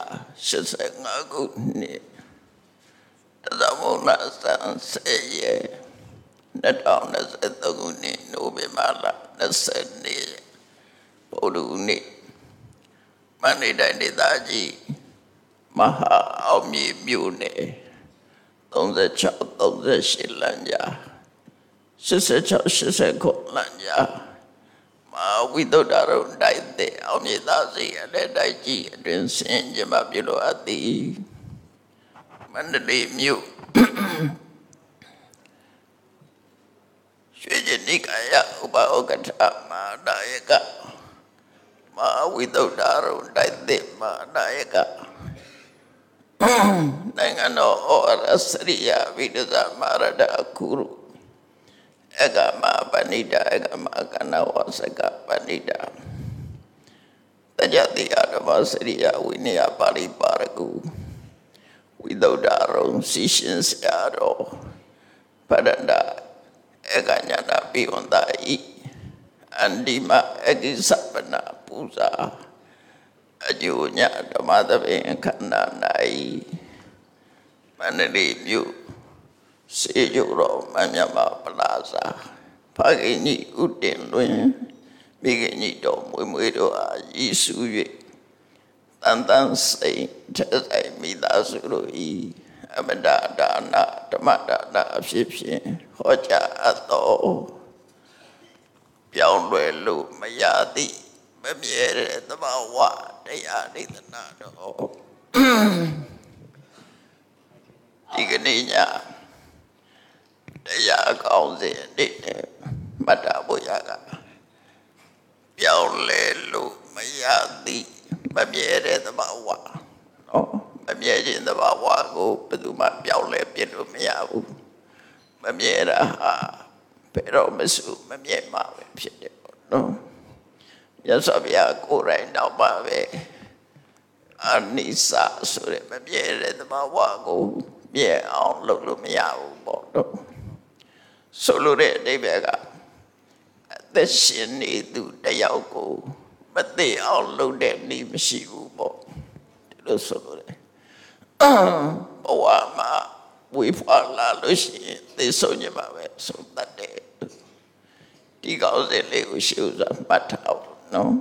85ခုနှစ်တသမုလဆန်း10ရက်2023ခုနှစ်နိုဝင်ဘာလ20ရက်ဗုဒ္ဓဟူးနေ့မန္တလေးတိုင်းဒေသကြီးမဟာအောင်မြေမြို့နယ်36-38လမ်းကြား86-89လမ်းကြားဝိသုဒ္ဓရုံတိုက်တဲ့အောင်မြေသားစီအလဲတိုက်ကြီးအတွင်ဆင်ကျမပြုလို့အပ်သည်မန္တလေးမြို့ရွှေကျင်နိကာယဥပဥက္ကဋ္ဌမဟာနာယကမဟာဝိသုဒ္ဓရုံတိုက်တဲ့မဟာနာယကနိုင်ငံတော်ဩရစရိယဝိဒဇမရဒအခုရုဧကမပဏိတာဧကမကနဝစကပဏိတာတကြတိအဓမ္မစရိယဝိနည်းပါဠိပါရကုဝိသုဒ္ဓရုံစီရှင်ဆရာတော်ပရဒဧကညတာပိဝန္တဤအန္တိမအကိသပနာပူဇာအကျိုးညဓမ္မသဘင်ခန္ဓာ၌မန္တလေးမြို့စေကျိုတော်မမြတ်မပလာဇာဖခင်ကြီးဥတင်လွင်မိခင်ကြီးတော်မွေတို့အားရည်စူး၍တန်တန်စိတ်ထက်ဆိုင်မိသားစုတို့ဤအမတဒါနဓမ္မဒါနအဖြစ်ဖြင့်ဟောကြားအပ်တော်ပြောင်းလဲလို့မရသည့်မမြဲတဲ့သဘာဝတရားဒေသနာတော်ဒီကနေ့ညတရားကောင်းစဉ်နေ့နဲ့မတ္တဘုရားကပြောင်းလဲလို့မရသည့်မမြဲတဲ့သဘာဝနော်မမြဲခြင်းသဘာဝကိုဘယ်သူမှပြောင်းလဲပြလို့မရဘူးမမြဲတာဟာဘယ်တော့မှမမြဲမှာပဲဖြစ်တယ်ပေါ့နော်ရသော်ဗျာကိုယ်တိုင်တော့ပါပဲအနိစ္စဆိုတဲ့မမြဲတဲ့သဘာဝကိုမြဲအောင်လုပ်လို့မရဘူးပေါ့နော်ဆိုလိုတဲ့အဓိပ္ပာယ်ကအသက်ရှင်နေသူတယောက်ကိုမသိအောင်လုပ်တဲ့နည်းမရှိဘူးပေါ့ဒီလိုဆိုလိုတယ်ဘဝမှာဝိဖွာလာလို့ရှိရင်သိဆုံးညမှာပဲဆုံးတတ်တယ်ဒီကောင်းစဉ်လေးကိုရှုစားမှတ်ထားအောင်နော်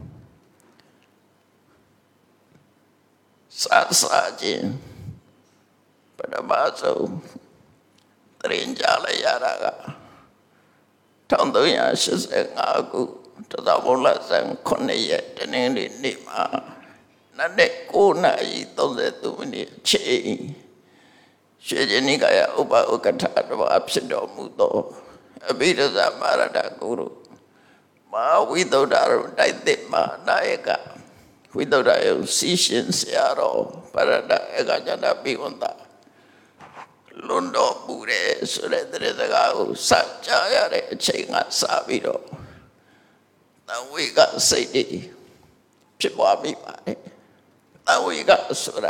စာခြင်းပထမဆုံးတရင်ကြလိုက်ရတာက1385ခုတသမုလဆန်း9ရက်တနင်္ဂနွေနေ့မှာနတ်တဲ့9:33မိနစ်ချိန်ရွှေကျင်နိကာယဥပဥက္ကဋ္ဌတော်ဖြစ်တော်မူသောအဘိဓဇမရဒဂုရုမဟာဝိသုဒ္ဓရုံတိုက်တဲ့မဟာနာယကဝိသုဒ္ဓရုံစီရှင်ဆရာတော်ပရဒဧကညတာပိဝန္တလွန်တော်မူတယ်ဆိုတဲ့သတင်းစကားကိုစကြားရတဲ့အချိန်ကစပြီးတော့တဝိကစိတ်တွေဖြစ်သွားပြီပါတယ်တဝိကဆိုတာ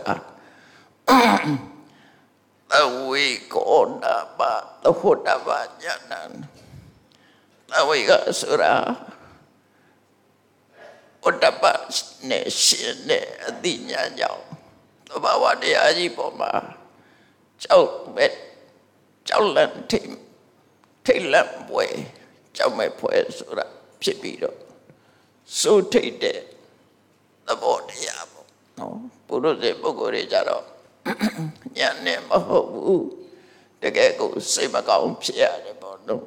တဝိကောနာပသဟုတ်တပညာဏတဝိကဆိုတာဥတ္တပနဲ့ရှင်နဲ့အတိညာကြောင့်သဘာဝတရားကြီးပေါ်မှာကြောက်လန့်ထိတ်လန့်ပွဲကြောက်မဲ့ပွဲဆိုတာဖြစ်ပြီးတော့စိုးထိတ်တဲ့သဘောတရားပေါ့နော်ပုရုษပုဂ္ဂိုလ်တွေကြတော့ညံ့နေမဟုတ်ဘူးတကယ်ကိုစိတ်မကောင်းဖြစ်ရတယ်ပေါ့နော်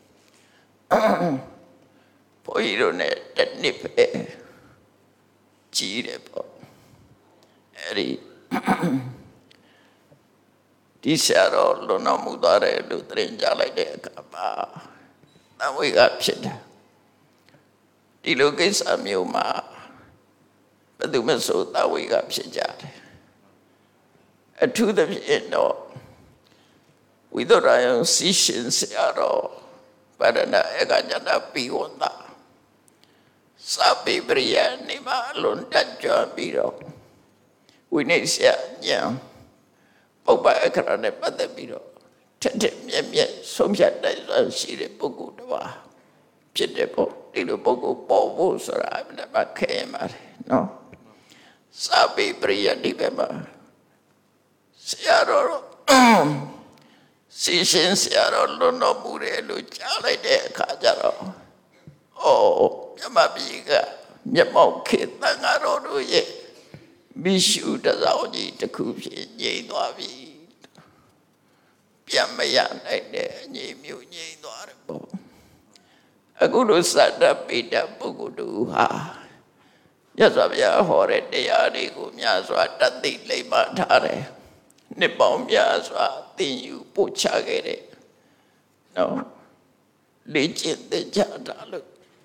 ဘုန်းကြီးတို့ ਨੇ တစ်နှစ်ပဲကြီးတယ်ပေါ့ဒီဆရာတော်လွန်တော်မူသွားတယ်လို့သတင်းကြားလိုက်တဲ့အခါမှာတဝိကဖြစ်တယ်ဒီလိုကိစ္စမျိုးမှာဘယ်သူမှဆိုတဝိကဖြစ်ကြတယ်အထူးသဖြင့်တော့ဝိသုဒ္ဓရုံစီရှင်ဆရာတော်ပရဏဧကညတာပိဝန္တစာပေပရိယနေမှာလွန်တက်ကြွပြီးတော့ဝိနည်းဆရာညံပုပ္ပအခရနဲ့ပတ်သက်ပြီးတော့ထက်ထက်မြက်မြက်ဆုံးဖြတ်နိုင်စွာရှိတဲ့ပုဂ္ဂိုလ်တစ်ပါးဖြစ်တဲ့ပေါ့ဒီလိုပုဂ္ဂိုလ်ပေါ်ဖို့ဆိုတာအမှန်တခဲပါတယ်နော် Sabi priya di bema siaro sishin siaro lono mure lu chale de kajaro oh yamabiga nyamau kita ngaro ye bishu da sao ji taku phit ngei twa bi pian ma ya nai de ngei myu ngei twa de po aku lo satta pita pugudu ha Nhật Pháp Gia họ đểတရားတွေကိုများစွာတတ်သိလိမ္မာထားတယ်နှစ်ပေါင်းများစွာသင်ယူပို့ချခဲ့တယ်နော်လေ့ကျင့်သင်ကြားတာလို့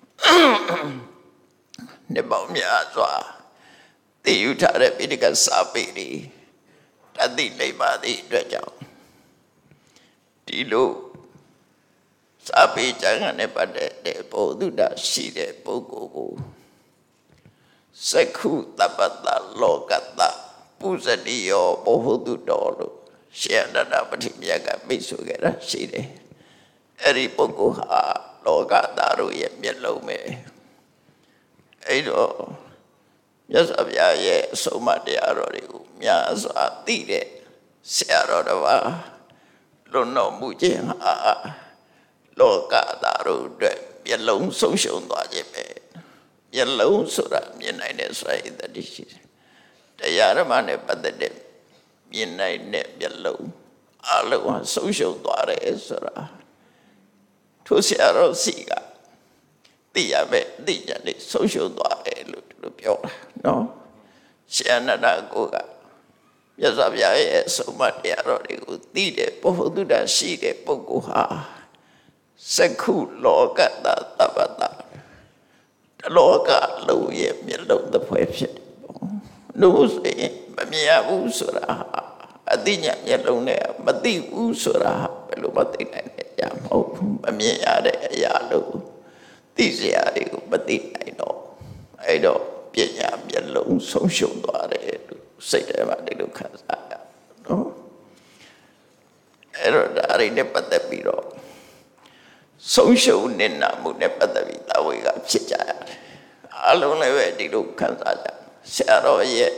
နှစ်ပေါင်းများစွာသင်ယူထားတဲ့ပိဋကစာပေတွေတတ်သိလိမ္မာသည့်အတွက်ကြောင့်ဒီလိုစာပေကျမ်းဂန်နဲ့ပတ်သက်တဲ့ဘုဒ္ဓရှိတဲ့ပုဂ္ဂိုလ်ကိုစက္ခုတပ္ပတလောကတပုဇတိယောဘဟုတုတော်လို့ရှင်အနန္ဒပတိမြတ်ကမိတ်ဆွေခဲ့တာရှိတယ်အဲ့ဒီပုဂ္ဂိုလ်ဟာလောကသားတို့ရဲ့မျက်လုံးပဲအဲ့တော့မြတ်စွာဘုရားရဲ့အဆုံးအမတရားတော်တွေကိုများစွာသိတဲ့ဆရာတော်တစ်ပါးလွန်တော်မူခြင်းဟာလောကသားတို့အတွက်မျက်လုံးဆုံးရှုံးသွားခြင်းပဲမျက်လုံးဆိုတာမြင်နိုင်တဲ့စွမ်းရည်တတိရှိတယ်တရားဓမ္မနဲ့ပတ်သက်တဲ့မြင်နိုင်တဲ့မျက်လုံးအလုံးဟာဆုံးရှုံးသွားတယ်ဆိုတာထိုဆရာတော်စီကသိရမယ်သိကြတယ်ဆုံးရှုံးသွားတယ်လို့သူတို့ပြောတာနော်ရှင်အနန္ဒကိုကမြတ်စွာဘုရားရဲ့အဆုံးအမတရားတော်တွေကိုသိတဲ့ဘုဟုတ္တရှိတဲ့ပုဂ္ဂိုလ်ဟာစက္ခုလောကတတပ္ပတလောကလုံးရဲ့မျက်လုံးတစ်ဖွဲဖြစ်တယ်ပေါ့လို့ဆိုရင်မမြင်ရဘူးဆိုတာအသိဉာဏ်မျက်လုံးနဲ့မသိဘူးဆိုတာဘယ်လိုမှသိနိုင်တဲ့အရာမဟုတ်ဘူးမမြင်ရတဲ့အရာလို့သိစရာတွေကိုမသိနိုင်တော့အဲ့တော့ပညာမျက်လုံးဆုံးရှုံးသွားတယ်လို့စိတ်ထဲမှာဒီလိုခံစားရနော်အဲ့တော့ဒါရီနဲ့ပတ်သက်ပြီးတော့ဆုံးရှုံးနေတာမှုနဲ့ပတ်သက်ပြီးသာဝေကဖြစ်ကြရတယ်အလုံးလည်းပဲဒီလိုခံစားကြဆရာတော်ရဲ့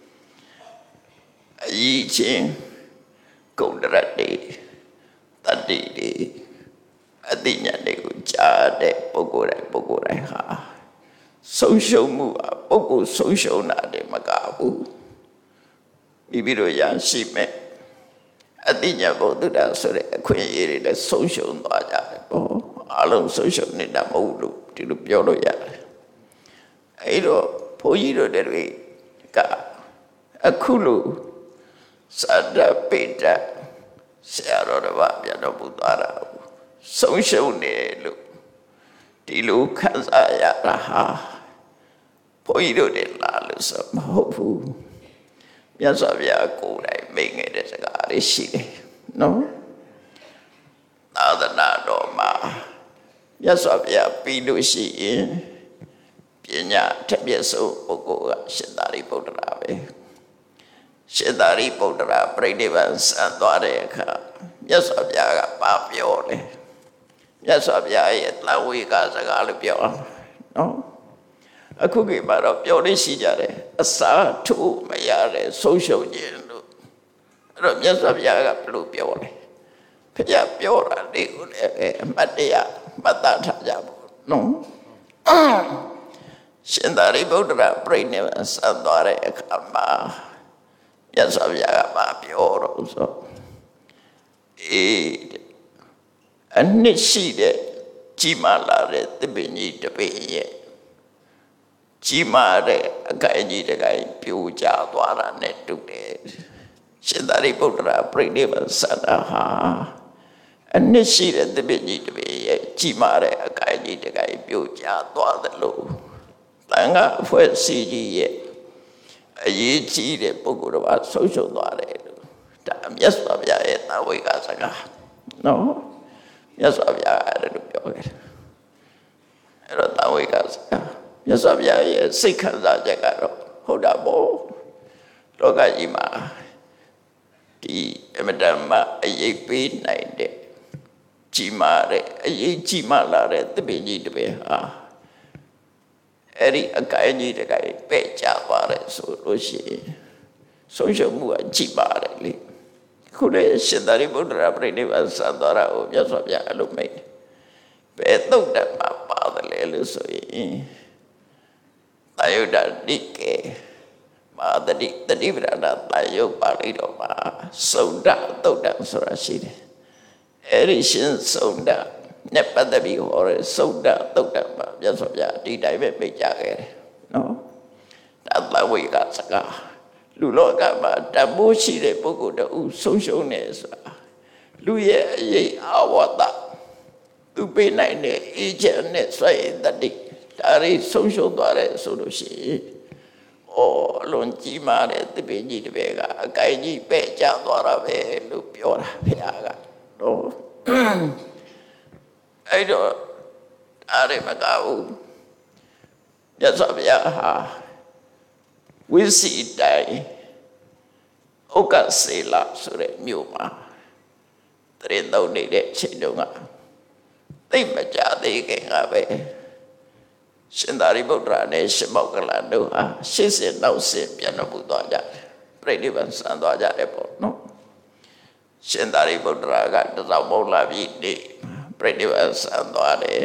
အရေးချင်းဂုဏ်တရတွေတတ္တိတွေအသိဉာဏ်တွေကိုကြားတဲ့ပုဂ္ဂိုလ်တိုင်းဟာဆုံးရှုံးမှုဟာပုဂ္ဂိုလ်ဆုံးရှုံးတာတည်းမကဘူးမိမိတို့ရရှိမဲ့အသိဉာဏ်ဘုဒ္ဓဆိုတဲ့အခွင့်အရေးတွေလည်းဆုံးရှုံးသွားကြတယ်ပေါ့အလုံးဆုံးရှုံးနေတာမဟုတ်လို့ဒီလိုပြောလို့ရတယ်အဲ့တော့ဘုန်းကြီးတို့တွေကအခုလိုသတ္တပိတ္တဆရာတော်တစ်ပါးပြန်တော်မူသွားတာဆုံးရှုံးနေလို့ဒီလိုခံစားရတာဟာဘုန်းကြီးတို့တွေလားလို့ဆိုမဟုတ်ဘူးမြတ်စွာဘုရားကိုယ်တိုင်မိန့်ခဲ့တဲ့စကားလေးရှိတယ်နော်သာသနာတော်မှာမြတ်စွာဘုရားပြီးလို့ရှိရင်ပညာထက်မြက်ဆုံးပုဂ္ဂိုလ်ကရှင်သာရိပုတ္တရာပဲရှင်သာရိပုတ္တရာပြိဋိဘံဆံသွားတဲ့အခါမြတ်စွာဘုရားကပါပြောတယ်မြတ်စွာဘုရားရဲ့တဝေကစကားလို့ပြောနော်အခုကိမှာတော့ပြောလို့ရှိကြတယ်အစာထိုးမရတဲ့ဆုံးရှုံးခြင်းလို့အဲ့တော့မြတ်စွာဘုရားကဘယ်လိုပြောလဲဘုရားပြောတာလေးကိုလည်းအမတ်တရားမှတ်သားထားကြဖို့နော်ရှင်သာရိပုတ္တရာပြိဋိဘံဆံသွားတဲ့အခါမှာမြတ်စွာဘုရားကမပြောတော့ဆိုအနှစ်ရှိတဲ့ကြီးမားလာတဲ့သစ်ပင်ကြီးတစ်ပင်ရဲ့ကြီးမားတဲ့အကိုင်ကြီးတစ်ကိုင်ပြိုကျသွားတာနဲ့တူတယ်ရှင်သာရိပုတ္တရာပြိဋိဘံဆံတာဟာအနှစ်ရှိတဲ့သစ်ပင်ကြီးတစ်ပင်ရဲ့ကြီးမားတဲ့အကိုင်ကြီးတစ်ကိုင်ပြိုကျသွားသလိုတန်ခါအဖွဲ့အစည်းကြီးရဲ့အရေးကြီးတဲ့ပုဂ္ဂိုလ်တစ်ပါးဆုံးရှုံးသွားတယ်လို့ဒါမြတ်စွာဘုရားရဲ့သာဝေကစကားနော်မြတ်စွာဘုရားအဲ့ဒါလို့ပြောခဲ့တယ်အဲ့တော့သာဝေကစကားမြတ်စွာဘုရားရဲ့စိတ်ခံစားချက်ကတော့ဟုတ်တာပေါ့လောကကြီးမှာဒီအမတန်မှအရေးပေးနိုင်တဲ့ကြီးမားတဲ့အရေးကြီးမားလာတဲ့သစ်ပင်ကြီးတစ်ပင်ဟာအဲ့ဒီအကိုင်ကြီးတစ်ကိုင်ပဲ့ကျသွားတယ်ဆိုလို့ရှိရင်ဆုံးရှုံးမှုကကြီးပါတယ်လေခုလေရှင်သာရိပုတ္တရာပြိဋိဘံစံသွားတာကိုမြတ်စွာဘုရားအဲ့လိုမိတ်ဘယ်သုတ်တတ်မှာပါတယ်လေလို့ဆိုရင်သာယုဒ္ဓနိကေမာတတိတတိပဒနာသာယုတ်ပါဠိတော်မှာစုံဒသုတ်တံဆိုတာရှိတယ်အဲ့ဒီရှင်စုံဒနဲ့ပတ်သက်ပြီးဟောတဲ့စုံဒသုတ်တံမှာမြတ်စွာဘုရားဒီတိုင်းပဲမိတ်ကြခဲ့တယ်နော်ဒါသဝိကစကားလူလောကမှာတမိုးရှိတဲ့ပုဂ္ဂိုလ်တူဆုံးရှုံးနေဆိုတာလူရဲ့အရေးအဝတ္တသူပေးနိုင်တဲ့အေးချမ်းနဲ့ဆွေတတိဒါရီဆုံးရှုံးသွားတယ်ဆိုလို့ရှိရင်အလွန်ကြီးမားတဲ့တပည့်ကြီးတစ်ပည့်ကအကိုင်ကြီးပဲ့ကျသွားတာပဲလို့ပြောတာဘုရားကနော်အဲ့တော့အားရမကောက်မြတ်စွာဘုရားဟာဝိစီတိုင်ဥက္ကစေလဆိုတဲ့မြို့မှာတရင်သုံးနေတဲ့ချိန်တုန်းကသိမကြသေးခင်ကပဲရှင်သာရိပုတ္တရာနဲ့ရှင်မောက္ကလန်တို့ဟာရှေ့စဉ်နောက်စဉ်ပြန်တော်မူသွားကြတယ်ပြိဋိဘံစံသွားကြတယ်ပေါ့နော်ရှင်သာရိပုတ္တရာကတစောင်းမုံလာပြီးနေပြိဋိဘံစံသွားတယ်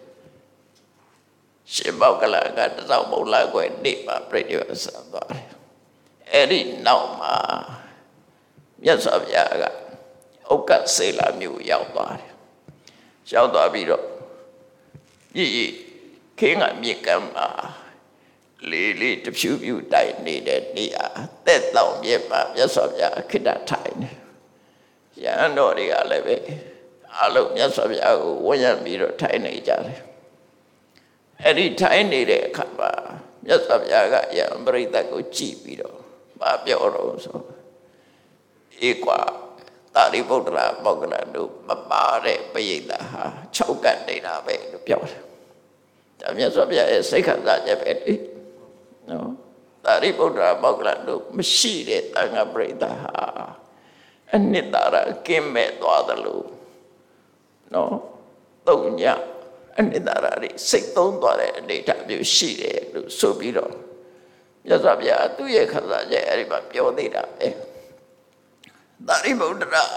ရှင်မောက္ကလန်ကတစောင်းမုံလာခွဲနေမှာပြိဋိဘံစံသွားတယ်အဲ့ဒီနောက်မှာမြတ်စွာဘုရားကဥက္ကစေလမြို့ရောက်သွားတယ်ရောက်သွားပြီးတော့ဤခင်းကမြေကမ်းမှာလေးလေးတဖြူဖြူတိုက်နေတဲ့နေရာတက်တောင်မြေမှာမြတ်စွာဘုရားခိတ္တထိုင်တယ်ရဟန်းတော်တွေကလည်းပဲအလုံးမြတ်စွာဘုရားကိုဝန်းရံပြီးတော့ထိုင်နေကြတယ်အဲ့ဒီထိုင်နေတဲ့အခါမှာမြတ်စွာဘုရားကယံပရိသတ်ကိုကြည့်ပြီးတော့မပြောတော့ဆိုဧကွာသာရိပုတ္တရာမောက္ကလန်တို့မပါတဲ့ပရိသတ်ဟာ6ကတ်နေတာပဲလို့ပြောတယ်ဒါမြတ်စွာဘုရားရဲ့စိတ်ခံစားချက်ပဲလေနော်သာရိပုတ္တရာမောက္ကလန်တို့မရှိတဲ့တန်ခါပရိသတ်ဟာအနှစ်သာရကင်းမဲ့သွားတယ်လို့နော်သုံးညအနှစ်သာရတွေစိတ်သုံးသွားတဲ့အနေအထားမျိုးရှိတယ်လို့ဆိုပြီးတော့မြတ်စွာဘုရားသူ့ရဲ့ခံစားချက်အဲ့ဒီမှာပြောသေးတာပဲသာရိပုတ္တရာ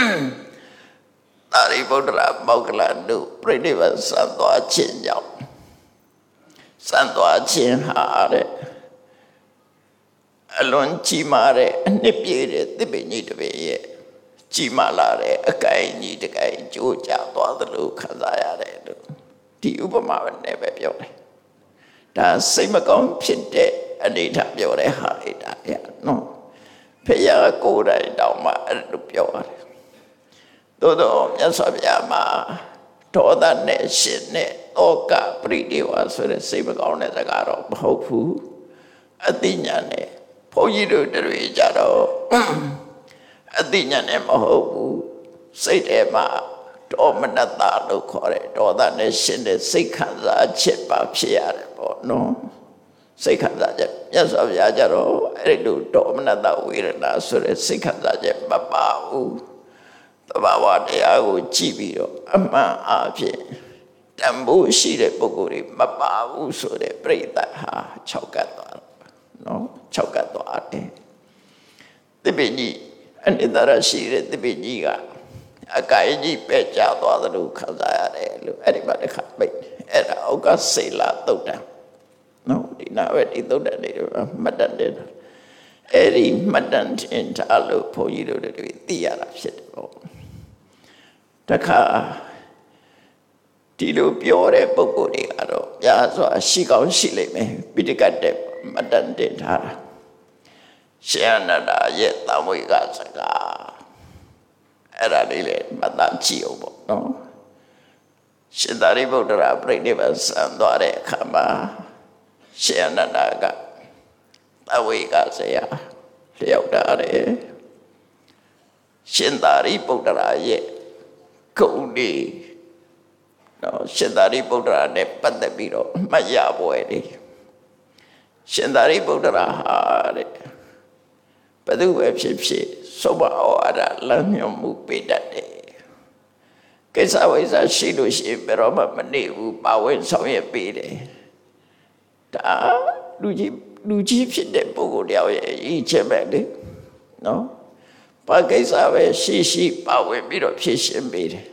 မောက္ကလန်တို့ပြိဋိဘံစံသွားခြင်းကြောင့်စံသွားခြင်းဟာတဲ့အလွန်ကြီးမားတဲ့အနှစ်ပြည့်တဲ့သစ်ပင်ကြီးတစ်ပင်ရဲ့ကြီးမားလာတဲ့အကိုင်ကြီးတစ်ကိုင်ကျိုးကျသွားသလိုခံစားရတယ်လို့ဒီဥပမာနဲ့ပဲပြောတယ်ဒါစိတ်မကောင်းဖြစ်တဲ့အနေထားပြောတဲ့ဟာလေဒါရနော်ဖယားကိုယ်တိုင်တောင်မှအဲ့လိုပြောရတယ်သို့တော့မြတ်စွာဘုရားမှာဒေါသနဲ့ရှင်နဲ့ဩကပရိဒေဝဆိုတဲ့စိတ်မကောင်းတဲ့စကားတော့မဟုတ်ဘူးအသိဉာဏ်နဲ့ဘုန်းကြီးတို့တွေကြတော့အသိဉာဏ်နဲ့မဟုတ်ဘူးစိတ်ထဲမှာဒေါမနတလို့ခေါ်တဲ့ဒေါသနဲ့ရှင်တဲ့စိတ်ခံစားချက်ပါဖြစ်ရတယ်ပေါ့နော်စိတ်ခံစားချက်မြတ်စွာဘုရားကြတော့အဲ့ဒီလိုဒေါမနတဝေဒနာဆိုတဲ့စိတ်ခံစားချက်မပါဘူးသဘာဝတရားကိုကြည့်ပြီးတော့အမှန်အဖြစ်တန်ဖိုးရှိတဲ့ပုဂ္ဂိုလ်တွေမပါဘူးဆိုတဲ့ပြိတ္တဟာ6ကတ်သွားတော့နော်6ကတ်သွားတယ်သစ်ပင်ကြီးအနိတ္တရရှိတဲ့သစ်ပင်ကြီးကအကိုင်ကြီးပဲ့ကျသွားသလိုခံစားရတယ်လို့အဲ့ဒီမှာတစ်ခါပိတ်အဲ့ဒါဥက္ကစေလသုတ်တံနော်ဒီနာပဲဒီသုတ်တံတွေမှတ်တတ်တယ်အဲ့ဒီမှတ်တတ်တင်ထားလို့ဘုန်းကြီးတို့တွေသိရတာဖြစ်တယ်ပေါ့တခါဒီလိုပြောတဲ့ပုဂ္ဂိုလ်တွေကတော့ညာဆိုရှိကောင်းရှိလိမ့်မယ်ပိဋကတ်တဲ့မှတ်တတ်တင်ထားတာရှင်အနန္ဒာရဲ့သံဝေကစကားအဲ့ဒါလေးလေမှတ်သားကြည့်အောင်ပေါ့နော်ရှင်သာရိပုတ္တရာပြိဋိဘံစံသွားတဲ့အခါမှာရှင်အနန္ဒာကသံဝေကဆရာလျှောက်တာတယ်ရှင်သာရိပုတ္တရာရဲ့ဂုဏ်တွေနော်ရှင်သာရိပုတ္တရာနဲ့ပတ်သက်ပြီးတော့မှတ်ရပွဲလေရှင်သာရိပုတ္တရာဟာတဲ့ဘယ်သူပဲဖြစ်ဖြစ်သုဘဩဝါဒလမ်းညွှန်မှုပေးတတ်တယ်ကိစ္စဝိစ္စရှိလို့ရှိရင်ဘယ်တော့မှမနေဘူးပါဝင်ဆောင်ရွက်ပေးတယ်ဒါလူကြီးဖြစ်တဲ့ပုဂ္ဂိုလ်တယောက်ရဲ့ရည်ချက်ပဲလေနော်ဘာကိစ္စပဲရှိပါဝင်ပြီးတော့ဖြစ်ရှင်းပေးတယ်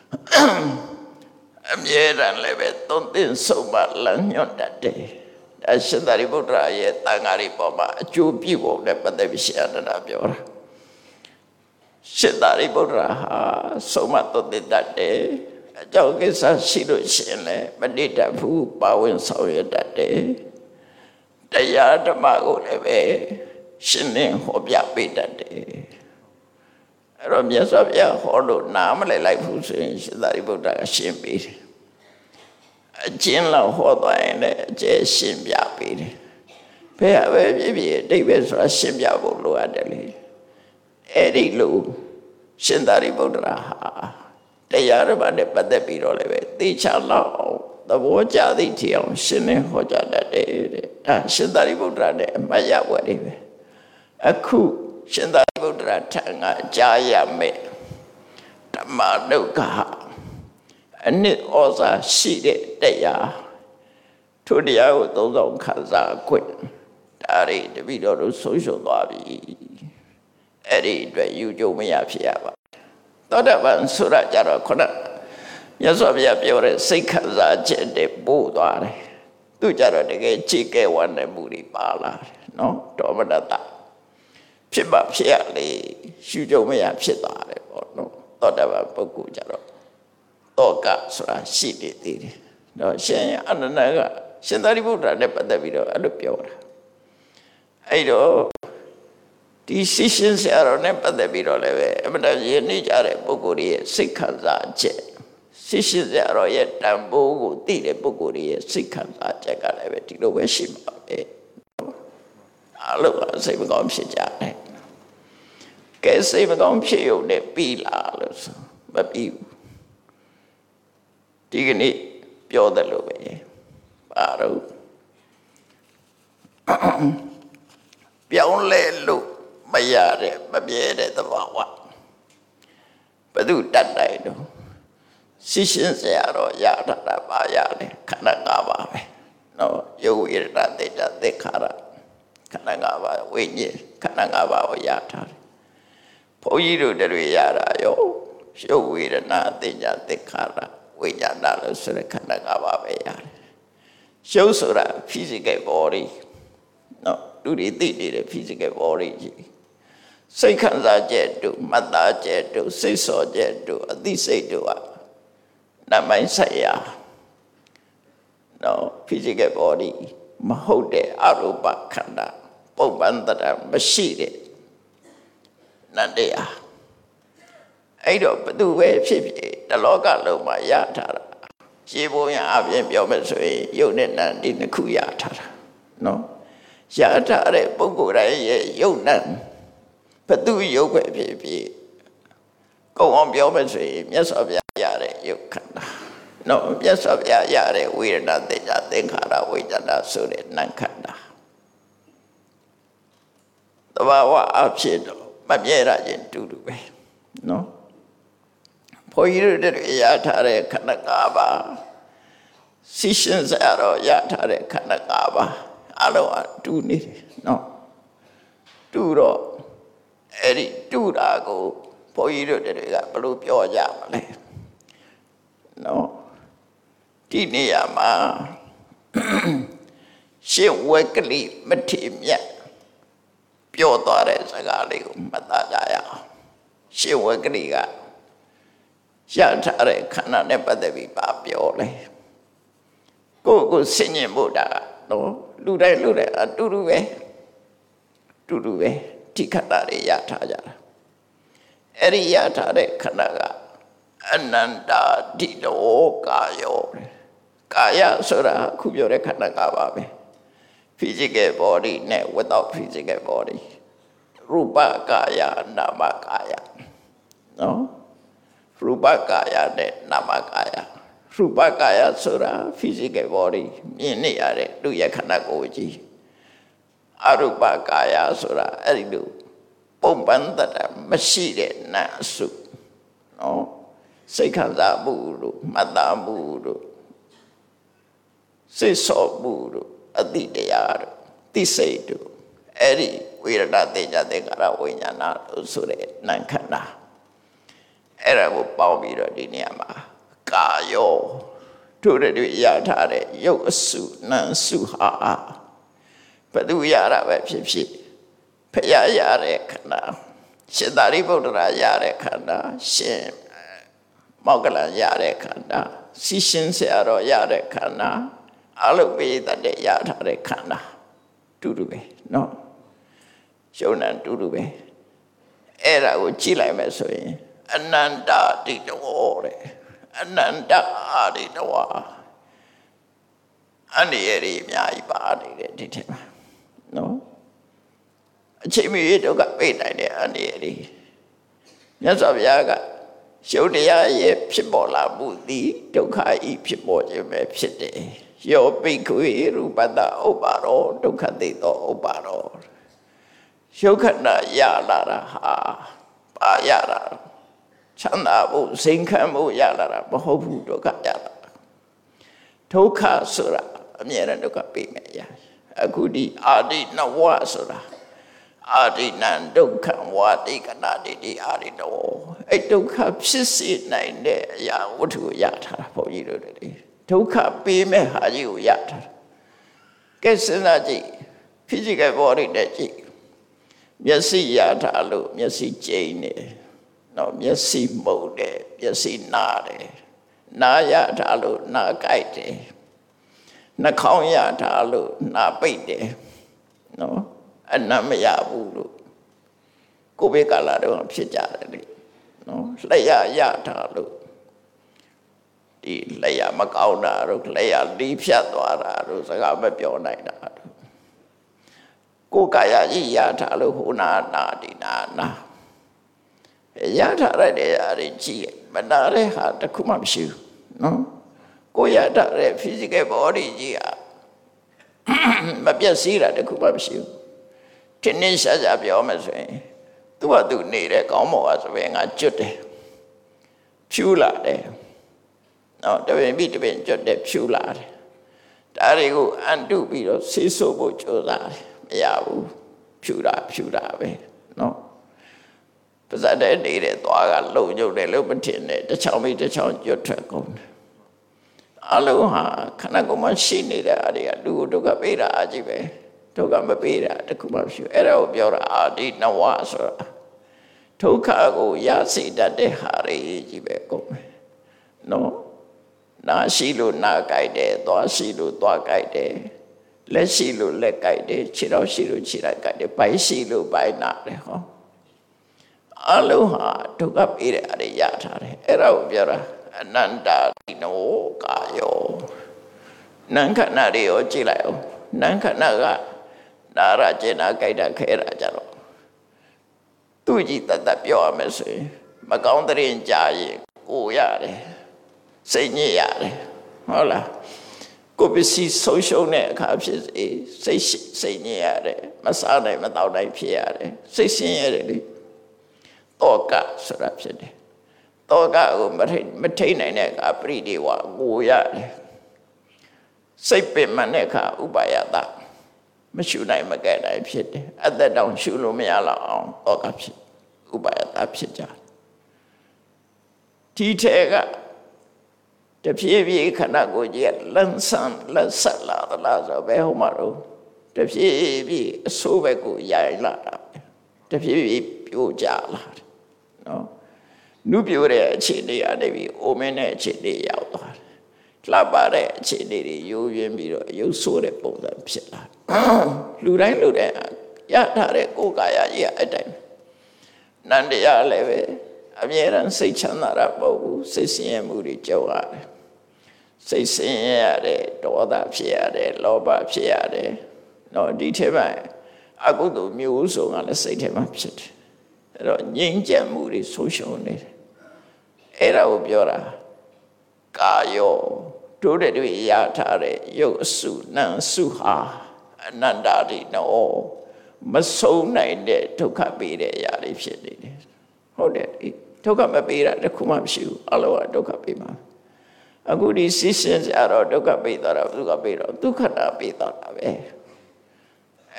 အမြဲတမ်းလည်းပဲသုံးသင်ဆုံးမလမ်းညွှန်တတ်တယ်ဒါရှင်သာရိပုတ္တရာရဲ့တန်ဃာတွေပေါ်မှာအကျိုးပြုဖို့နဲ့ပတ်သက်ပြီးရှင်အနန္ဒာပြောတာရှင်သာရိပုတ္တရာဟာဆုံးမသုံးသင်တတ်တယ်အကြောင်းကိစ္စရှိလို့ရှင်လည်းမတိတတ်ဘူးပါဝင်ဆောင်ရွက်တတ်တယ်တရားဓမ္မကိုလည်းပဲရှင်းလင်းဟောပြပေးတတ်တယ်အဲ့တော့မြတ်စွာဘုရားဟောလို့နားမလည်လိုက်ဘူးဆိုရင်ရှင်သာရိပုတ္တရာကရှင်းပေးတယ်အကျဉ်းလောက်ဟောသွားရင်လည်းအကျယ်ရှင်းပြပေးတယ်ဘယ်ဟာပဲဖြစ်ဖြစ်အတိတ်ပဲဆိုတာရှင်းပြဖို့လိုအပ်တယ်လေအဲ့ဒီလိုရှင်သာရိပုတ္တရာဟာတရားဓမ္မနဲ့ပတ်သက်ပြီးတော့လည်းပဲသေချာလောက်သဘောကျသည့်ထီအောင်ရှင်းလင်းဟောကြားတတ်တယ်တဲ့ဒါရှင်သာရိပုတ္တရာနဲ့အမှတ်ရပွဲတွေပဲအခုရှင်သာရိပုတ္တရာထံကကြားရမယ်ဓမ္မဒုက္ခအနစ်ဩဇာရှိတဲ့တရားထိုတရားကိုသုံးဆောင်ခံစားခွင့်ဒါတွေတပိတော်တို့ဆုံးရှုံးသွားပြီအဲ့ဒီအတွက်ယူကြုံမရဖြစ်ရပါသောတာပန်ဆိုတာကြတော့ခုနမြတ်စွာဘုရားပြောတဲ့စိတ်ခံစားချက်တွေပို့သွားတယ်သူကြတော့တကယ်ကြည်ကဲဝမ်းနဲ့မှုတွေပါလာတယ်နော်ဒေါမနတဖြစ်ပါဖြစ်ရလေယူကြုံမရဖြစ်သွားတယ်ပေါ့နော်သောတာပန်ပုဂ္ဂိုလ်ကြတော့တောကဆိုတာရှိနေသေးတယ်တော့ရှင်အနန္ဒာကရှင်သာရိပုတ္တရာနဲ့ပတ်သက်ပြီးတော့အဲ့လိုပြောတာအဲ့တော့ဒီရှိရှင်ဆရာတော်နဲ့ပတ်သက်ပြီးတော့လည်းပဲအမှန်တရားရင်းနှီးကြတဲ့ပုဂ္ဂိုလ်ရဲ့စိတ်ခံစားချက်ရှိရှင်ဆရာတော်ရဲ့တန်ဖိုးကိုသိတဲ့ပုဂ္ဂိုလ်ရဲ့စိတ်ခံစားချက်ကလည်းပဲဒီလိုပဲရှိမှာပဲအလုံးကစိတ်မကောင်းဖြစ်ကြတယ်ကဲစိတ်မကောင်းဖြစ်ရုံနဲ့ပြီးလားလို့ဆိုမပြီးဘူးဒီကနေ့ပြောတယ်လို့ပဲပါတော့ပြောင်းလဲလို့မရတဲ့မပြဲတဲ့သဘာဝဘယ်သူတတ်နိုင်တော့ရှိရှင်ဆရာတော်ရတာပါရတယ်ခန္ဓာ၅ပါးပဲနော်ယောဝိရတသေတသေခါရခန္ဓာ၅ပါးဝိညာဉ်ခန္ဓာ၅ပါးကိုရထားတယ်ဘုန်းကြီးတို့တွေရတာရောယောဝိရတသေတသေခါရဝိညာဏလို့ဆိုတဲ့ခန္ဓာ၅ပါးပဲရတယ်ရုပ်ဆိုတာ physical body နော်လူတွေသိနေတဲ့ physical body ကြီးစိတ်ခံစားချက်တို့မှတ်သားချက်တို့စိတ်ဆော်ချက်တို့အသိစိတ်တို့ကနမိုင်းဆိုင်ရာနော် physical body မဟုတ်တဲ့အရူပခန္ဓာပုံပန်းတရမရှိတဲ့နန္တရားအဲ့တော့ဘသူပဲဖြစ်ဖြစ်တလောကလုံးမှာရထားတာရေပုံရအပြင်ပြောမယ်ဆိုရင်ယုတ်နဲ့နံဒီနှစ်ခုရထားတာနော်ရထားတဲ့ပုဂ္ဂိုလ်တိုင်းရဲ့ယုတ်နံဘသူယုတ်ပဲဖြစ်ဖြစ်ကုံအောင်ပြောမယ်ဆိုရင်မြတ်စွာဘုရားရတဲ့ယုတ်ခန္ဓာနော်မြတ်စွာဘုရားရတဲ့ဝေဒနာသင်္ခါသင်္ခါရဝိညာဏဆိုတဲ့နံခန္ဓာသဘာဝအဖြစ်တော့မမြဲတာချင်းတူတူပဲနော်ဘုန်းကြီးတို့ရထားတဲ့ခန္ဓာ၅ပါးရှိရှင်ဆရာတော်ရထားတဲ့ခန္ဓာ၅ပါးအလုံးအတူနေတယ်နော်တူတော့အဲ့ဒီတူတာကိုဘုန်းကြီးတို့တွေကဘယ်လိုပြောကြမလဲနော်ဒီနေရာမှာရှင်ဝက်ကလေးမထေမြတ်ပြောသွားတဲ့စကားလေးကိုမှတ်သားကြရအောင်ရှင်ဝက်ကလေးကရထားတဲ့ခန္ဓာနဲ့ပတ်သက်ပြီးပါပြောလဲကိုဆင်ញင်ဖို့တာနော်လူတိုင်းအတူတူပဲဒီခန္ဓာတွေရထားကြတာအဲ့ဒီရထားတဲ့ခန္ဓာကအနန္တာဒီလောကာယောကာယဆိုတာခုပြောတဲ့ခန္ဓာ၅ပါးပဲ physical body နဲ့ without physical body ရူပကာယနာမကာယနော်ရူပကာယနဲ့နာမကာယရူပကာယဆိုတာ physical body မြင်နေရတဲ့လူရဲ့ခန္ဓာကိုယ်ကြီးအရူပကာယဆိုတာအဲ့ဒီလိုပုံပန်းတတ်မရှိတဲ့နာအစုနော်စိတ်ခံစားမှုတို့မှတ်သားမှုတို့စိတ်ဆော်မှုတို့အတိတရားတို့သိစိတ်တို့အဲ့ဒီဝေဒနာသင်္ကြန်သင်္ခါရဝိညာဏလို့ဆိုတဲ့နာမ်ခန္ဓာအဲ့ဒါကိုပေါင်းပြီးတော့ဒီနေရာမှာကာယောတို့တွေရထားတဲ့ရုပ်အစုနာမ်စုဟာဘယ်သူရတာပဲဖြစ်ဖြစ်ဖရာရတဲ့ခန္ဓာရှင်သာရိပုတ္တရာရတဲ့ခန္ဓာရှင်မောက္ကလန်ရတဲ့ခန္ဓာစီရှင်ဆရာတော်ရတဲ့ခန္ဓာအလုံးပိသတဲ့ရထားတဲ့ခန္ဓာတူတူပဲเนาะရှုံးနံတူတူပဲအဲ့ဒါကိုကြည့်လိုက်မယ်ဆိုရင်အနန္တတိတဝတဲ့အနန္တအာတိတဝအနေရည်အများကြီးပါနေတယ်ဒီထက်မှာနော်အချိန်မီဒုက္ခပိတ်နိုင်တဲ့အနေရည်မြတ်စွာဘုရားကရှုပ်တရားရဲ့ဖြစ်ပေါ်လာမှုသည်ဒုက္ခဤဖြစ်ပေါ်ခြင်းပဲဖြစ်တယ်ယောပိခွေရူပတ္တဥပ္ပါရောဒုက္ခသိသောဥပ္ပါရောရှုပ်ခဏရလာတာဟာပါရတာချမ်းသာဖို့စိန်ခံဖို့ရလာတာမဟုတ်ဘူးဒုက္ခရလာတာဒုက္ခဆိုတာအမြဲတမ်းဒုက္ခပေးမယ်ရအခုဒီအာတိနဝဆိုတာအာတိနံဒုက္ခဝါတိကနာတိတိအာရိတောအဲ့ဒုက္ခဖြစ်စေနိုင်တဲ့အရာဝတ္ထုရထားတာဘုန်းကြီးတို့တွေဒုက္ခပေးမဲ့ဟာကြီးကိုရထားတာကဲစဉ်းစားကြည့် physical body နဲ့ကြည့်မျက်စိရထားလို့မျက်စိကျိန်းနေနော်မျက်စိမှုတ်တယ်မျက်စိနားတယ်နားရထားလို့နားကြိုက်တယ်နှာခေါင်းရထားလို့နားပိတ်တယ်နော်အနံ့မရဘူးလို့ကိုယ်ပဲကာလာတော့ဖြစ်ကြတယ်လေနော်လက်ရထားလို့ဒီလက်ရမကောင်းတာတို့လက်ရလီးဖြတ်သွားတာတို့စကားမပြောနိုင်တာတို့ကိုယ်ကာယကြီးရထားလို့ဟိုနာဒီနာရထားရတဲ့အရာကြီးကြည့်မနာတဲ့ဟာတခုမှမရှိဘူးနော်ကိုယ်ရထားတဲ့ physical body ကြီးဟာမပြည့်စည်တာတခုမှမရှိဘူးဒီနေ့ရှာပြောမယ်ဆိုရင်သူ့ဟာသူနေတဲ့ကောင်းမော်ဟာဆိုရင်ငါကျွတ်တယ်ဖြူလာတယ်နော်တပင်ပြီးတပင်ကျွတ်တယ်ဖြူလာတယ်ဒါတွေကိုအန်တုပြီးတော့ဆေးဆိုးဖို့ကြိုးစားတယ်မရဘူးဖြူတာပဲနော်ပါဇက်တဲ့နေတဲ့သွားကလုံညုတ်တယ်လို့မထင်နဲ့တစ်ချောင်းပြီးတစ်ချောင်းကျွတ်ထွက်ကုန်တယ်အလုံးဟာခန္ဓာကိုယ်မှာရှိနေတဲ့အရာတွေကလူကိုဒုက္ခပေးတာအကြီးပဲဒုက္ခမပေးတာတခုမှမရှိဘူးအဲ့ဒါကိုပြောတာအာဒီနဝဆိုတာဒုက္ခကိုရစေတတ်တဲ့ဟာတွေကြီးပဲကုန်မယ်နော်နာရှိလို့နာကြိုက်တယ်သွားရှိလို့သွားကြိုက်တယ်လက်ရှိလို့လက်ကြိုက်တယ်ခြေတော်ရှိလို့ခြေတော်ကြိုက်တယ်ဘိုင်းရှိလို့ဘိုင်းနာတယ်ဟောအလုံးဟာဒုက္ခပေးတဲ့အရာရထားတယ်အဲ့ဒါကိုပြောတာအနန္တတိနောကာယောနံခဏတွေရောကြည့်လိုက်အောင်နံခဏကနာရကျင်နာကြိုက်တာခဲတာကြတော့သူ့ကြီးတတ်ပြောရမယ်ဆိုရင်မကောင်းတဲ့ရင်ကြာရင်ကိုရတယ်စိတ်ညစ်ရတယ်ဟုတ်လားကိုပစ္စည်းဆုံးရှုံးတဲ့အခါဖြစ်စေစိတ်ညစ်ရတယ်မစားနိုင်မတောက်နိုင်ဖြစ်ရတယ်စိတ်ဆင်းရဲတယ်လေတောကဆိုတာဖြစ်တယ်တောကကိုမထိန်နိုင်တဲ့အခါပရိဒီဝကိုရတယ်စိတ်ပင်မှန်တဲ့အခါဥပါယတမရှုနိုင်မကဲနိုင်ဖြစ်တယ်အသက်တောင်ရှုလို့မရတော့အောင်တောကဖြစ်ဥပါယတဖြစ်ကြတယ်ဒီထဲကတဖြည်းဖြည်းခန္ဓာကိုယ်ကြီးလန်းဆန်းလက်ဆက်လာသလားဆိုဘယ်ဟိုမှာတော့တဖြည်းဖြည်းအဆိုးဘက်ကိုရိုင်လာတာတဖြည်းဖြည်းပြိုကျလာတယ်နော်နုပြိုတဲ့အခြေအနေကနေပြီးအိုမင်းတဲ့အခြေအနေရောက်သွားတယ်လှပတဲ့အခြေအနေတွေရိုးရင်းပြီးတော့ရုပ်ဆိုးတဲ့ပုံစံဖြစ်လာလူတိုင်းရထားတဲ့ကိုယ်ကာယကြီးအဲ့တိုင်းနန္တရားလည်းပဲအမြဲတမ်းစိတ်ချမ်းသာတာမဟုတ်ဘူးစိတ်ဆင်းရဲမှုတွေကြုံရတယ်စိတ်ဆင်းရဲရတယ်ဒေါသဖြစ်ရတယ်လောဘဖြစ်ရတယ်နော်ဒီထဲမှာအကုသိုလ်မျိုးစုံကလည်းစိတ်ထဲမှာဖြစ်တယ်အဲ့တော့ငြိမ်းချမ်းမှုတွေဆုံးရှုံးနေတယ်အဲ့ဒါကိုပြောတာကာယောတို့တွေရထားတဲ့ရုပ်အစုနာမ်စုဟာအနန္တတိနောမဆုံးနိုင်တဲ့ဒုက္ခပေးတဲ့အရာတွေဖြစ်နေတယ်ဟုတ်တယ်ဒုက္ခမပေးတာတခုမှမရှိဘူးအလောကဒုက္ခပေးမှာအခုဒီစိစင်ကြတော့ဒုက္ခပေးတာဒုက္ခပေးတော့ဒုက္ခတာပေးတာပဲ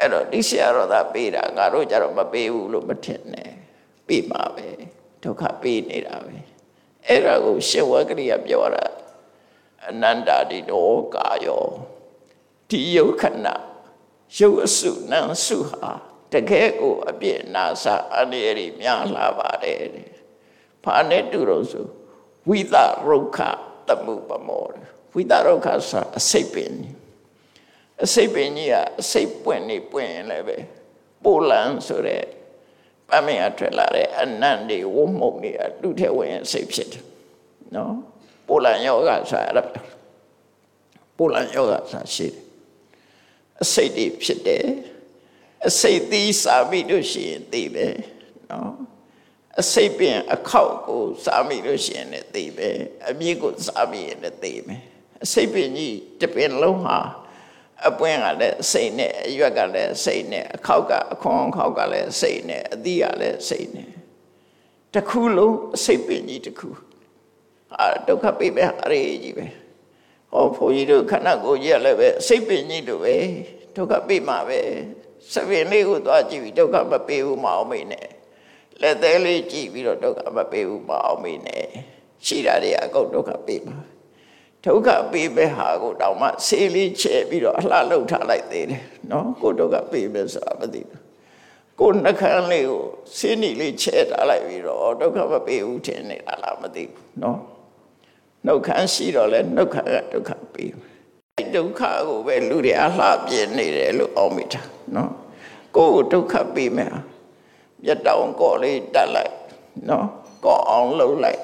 အဲ့တော့ဒီဆရာတော်သာပေးတာငါတို့ကြတော့မပေးဘူးလို့မထင်နဲ့ပေးမှာပဲဒုက္ခပေးနေတာပဲအဲ့ဒါကိုရှင်ဝဂရိယပြောတာအနန္တာတိတောကာယောဒီယုတ်ခဏရုပ်အစုနံစုဟာတကယ်ကိုအပြည့်နာစာအနေရများလာပါတယ်။ဘာနဲ့တူတော့ဆိုဝိသရုခတမှုပမောဝိသရုခဆိုအစိတ်ပင်အစိတ်ပင်ကြီးကအစိတ်ပွင့်နေပွင့်ရင်လည်းပဲပိုလန်ဆိုတဲ့ပမင်းအထွက်လာတဲ့အနန္တေဝုံမုံနေလူထဲဝင်အစိတ်ဖြစ်တယ်နော်ပိုလန်ယောဂဆိုရပိုလန်ယောဂဆိုရှိတယ်အစိတ်တွေဖြစ်တယ်အစိတ်သီးစားမိလို့ရှိရင်သိပဲနော်အစိတ်ပင်အခောက်ကိုစားမိလို့ရှိရင်လည်းသိပဲအမြစ်ကိုစားမိရင်လည်းသိမယ်အစိတ်ပင်ကြီးတစ်ပင်လုံးဟာအပွင့်ကလည်းစိတ်နဲ့အရွက်ကလည်းစိတ်နဲ့အခောက်ကအခွန်ခောက်ကလည်းစိတ်နဲ့အသီးကလည်းစိတ်နဲ့တစ်ခုလုံးအစိတ်ပင်ကြီးတစ်ခုဒုက္ခပိပဲအရေးကြီးပဲဟောဘုန်းကြီးတို့ခန္ဓာကိုယ်ကြီးလည်းပဲစိတ်ပင်ကြီးတို့ပဲဒုက္ခပိမှာပဲစပင်လေးကိုသွားကြည့်ပြီးဒုက္ခမပေးဘူးမအောင်မေးနဲ့လက်သေးလေးကြည့်ပြီးတော့ဒုက္ခမပေးဘူးမအောင်မေးနဲ့ရှိတာတွေအကုန်ဒုက္ခပေးမှာဒုက္ခပေးပဲဟာကိုတောင်မှဆေးလေးချဲ့ပြီးတော့အလှလှုပ်ထားလိုက်သေးတယ်နော်ကိုဒုက္ခပေးပဲဆိုတာမသိဘူးကိုနှခမ်းလေးကိုဆေးနီလေးချဲ့ထားလိုက်ပြီးတော့ဒုက္ခမပေးဘူးထင်နေတာလားမသိဘူးနော်နှုတ်ခမ်းရှိတော့လဲနှုတ်ခမ်းကဒုက္ခပေးဒုက္ခကိုပဲလူတွေအလှပြင်းနေတယ်လို့အောက်မိတာနော်ကိုယ်ဒုက္ခပေးမယ်မျက်တောင်ကော်လေးတက်လိုက်နော်ကော်အောင်လှုပ်လိုက်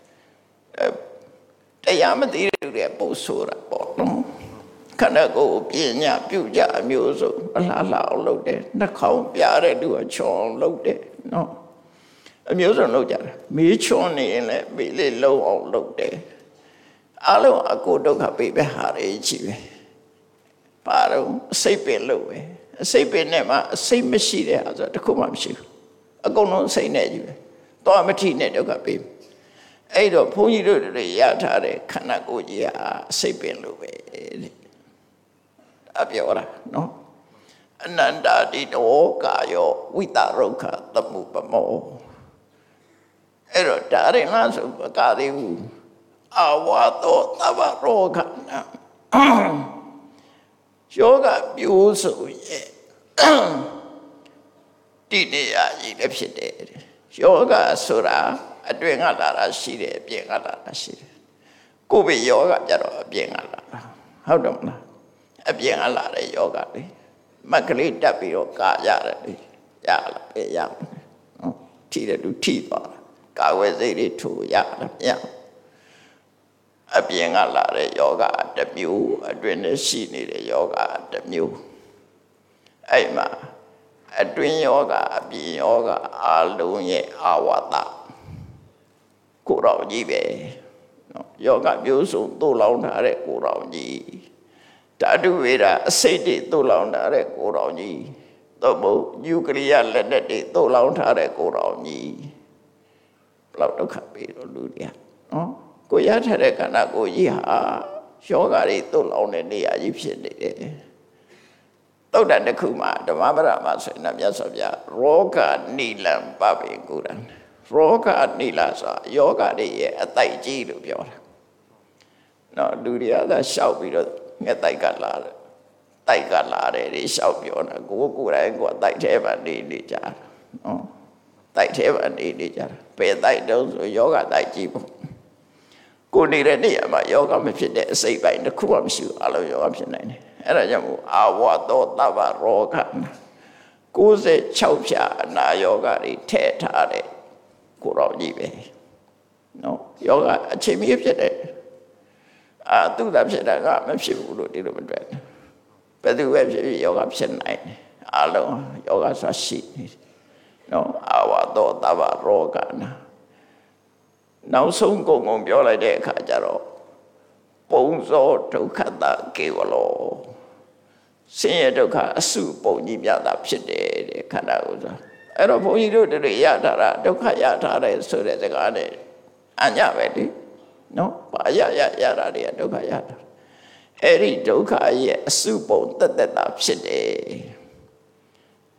တရားမသိတဲ့လူတွေပို့ဆိုတာပေါ့နော်ခန္ဓာကိုယ်ပညာပြုကြအမျိုးစုံအလှလှအောင်လုပ်တယ်နှာခေါင်းပြတဲ့လူကချောင်းလုပ်တယ်နော်အမျိုးစုံလုပ်ကြတယ်မေးချွန်နေရင်လည်းမေးလေးလုံးအောင်လုပ်တယ်အလုံးအကိုဒုက္ခပေးပဲဟာရည်ကြီးပဲပါတော့အစိတ်ပင်လို့ပဲအစိတ်ပင်နဲ့မှအစိတ်မရှိတဲ့ဟာဆိုတခုမှမရှိဘူးအကုန်လုံးစိတ်နဲ့ကြီးပဲတောမထိနဲ့ဒုက္ခပေးအဲ့တော့ဘုန်းကြီးတို့တွေရထားတဲ့ခန္ဓာကိုယ်ကြီးဟာအစိတ်ပင်လို့ပဲတဲ့အပြောတာနော်အနန္တာတိတောကာယောဝိတရုခတမှုပမောအဲ့တော့ဒါရင်လားဆိုမကသေးဘူးအဝါသောသဗ္ဗရောဂနာယောဂပြိုးဆိုရဲ့တိနေရကြီးလည်းဖြစ်တယ်ယောဂဆိုတာအတွင်ကလာတာရှိတယ်အပြင်ကလာတာရှိတယ်ကိုယ်ပဲယောဂကြတော့အပြင်ကလာတာဟုတ်တယ်မလားအပြင်ကလာတဲ့ယောဂလေမက်ကလေးတက်ပြီးတော့ကာရတယ်လေရလားပဲရနော်ထိတယ်သူထိသွားတာကာဝဲစိတ်တွေထိုးရလားမရအပြင်ကလာတဲ့ယောဂတစ်မျိုးအတွင်နဲ့ရှိနေတဲ့ယောဂတစ်မျိုးအဲ့မှာအတွင်ယောဂအပြင်ယောဂအလုံးရဲ့အာဝတ္တကိုယ်တော်ကြီးပဲနော်ယောဂမျိုးစုံသို့လောင်ထားတဲ့ကိုယ်တော်ကြီးဓာတုဝေဒအစိတ်တွေသို့လောင်ထားတဲ့ကိုယ်တော်ကြီးသို့မဟုတ်ယူကရိယလက်နက်တွေသို့လောင်ထားတဲ့ကိုယ်တော်ကြီးဘလောက်ဒုက္ခပေးတော့လူတွေကနော်ကိုရထားတဲ့ခန္ဓာကိုယ်ကြီးဟာယောဂတွေသို့လောင်တဲ့နေရာကြီးဖြစ်နေတယ်သုတ်တန်တစ်ခုမှာဓမ္မပဒမှာဆိုရင်မြတ်စွာဘုရားရောဂနိလံပပိကုရံရောဂနိလဆိုယောဂတွေရဲ့အတိုက်ကြီးလို့ပြောတာနော်လူတွေကသာရှောက်ပြီးတော့ငှက်တိုက်ကလာတယ်တိုက်ကလာတယ်တွေရှောက်ပြောတာကိုယ်တိုင်ကိုတိုက်ထဲမှာနေကြတာနော်တိုက်ထဲမှာနေကြတာဘယ်တိုက်တုံးဆိုယောဂတိုက်ကြီးပေါ့ကိုနေတဲ့နေရာမှာယောဂမဖြစ်တဲ့အစိတ်ပိုင်းတစ်ခုမှမရှိဘူးအလုံးယောဂဖြစ်နိုင်တယ်အဲ့ဒါကြောင့်မို့အာဝတောသဗ္ဗရောဂ96ဖြာအနာယောဂတွေထည့်ထားတဲ့ကိုတော်ကြီးပဲနော်ယောဂအချိန်မီဖြစ်တယ်သူ့သာဖြစ်တာကမဖြစ်ဘူးလို့ဒီလိုမတွေ့ဘူးဘယ်သူပဲဖြစ်ဖြစ်ယောဂဖြစ်နိုင်တယ်အလုံးယောဂဆိုရှိနေတယ်နော်အာဝတောသဗ္ဗရောဂနာနောက်ဆုံးကုန်ပြောလိုက်တဲ့အခါကျတော့ပုံဇောဒုက္ခတကေဝလောဆင်းရဲဒုက္ခအစုပုံကြီးမြတ်တာဖြစ်တယ်တဲ့ခန္ဓာကိုယ်ဆိုအဲ့တော့ဘုန်းကြီးတို့တွေရထားတာဒုက္ခရထားတယ်ဆိုတဲ့စကားနဲ့အညပဲလေနော်ဘာရတာတွေကဒုက္ခရတာအဲ့ဒီဒုက္ခရဲ့အစုပုံတက်တာဖြစ်တယ်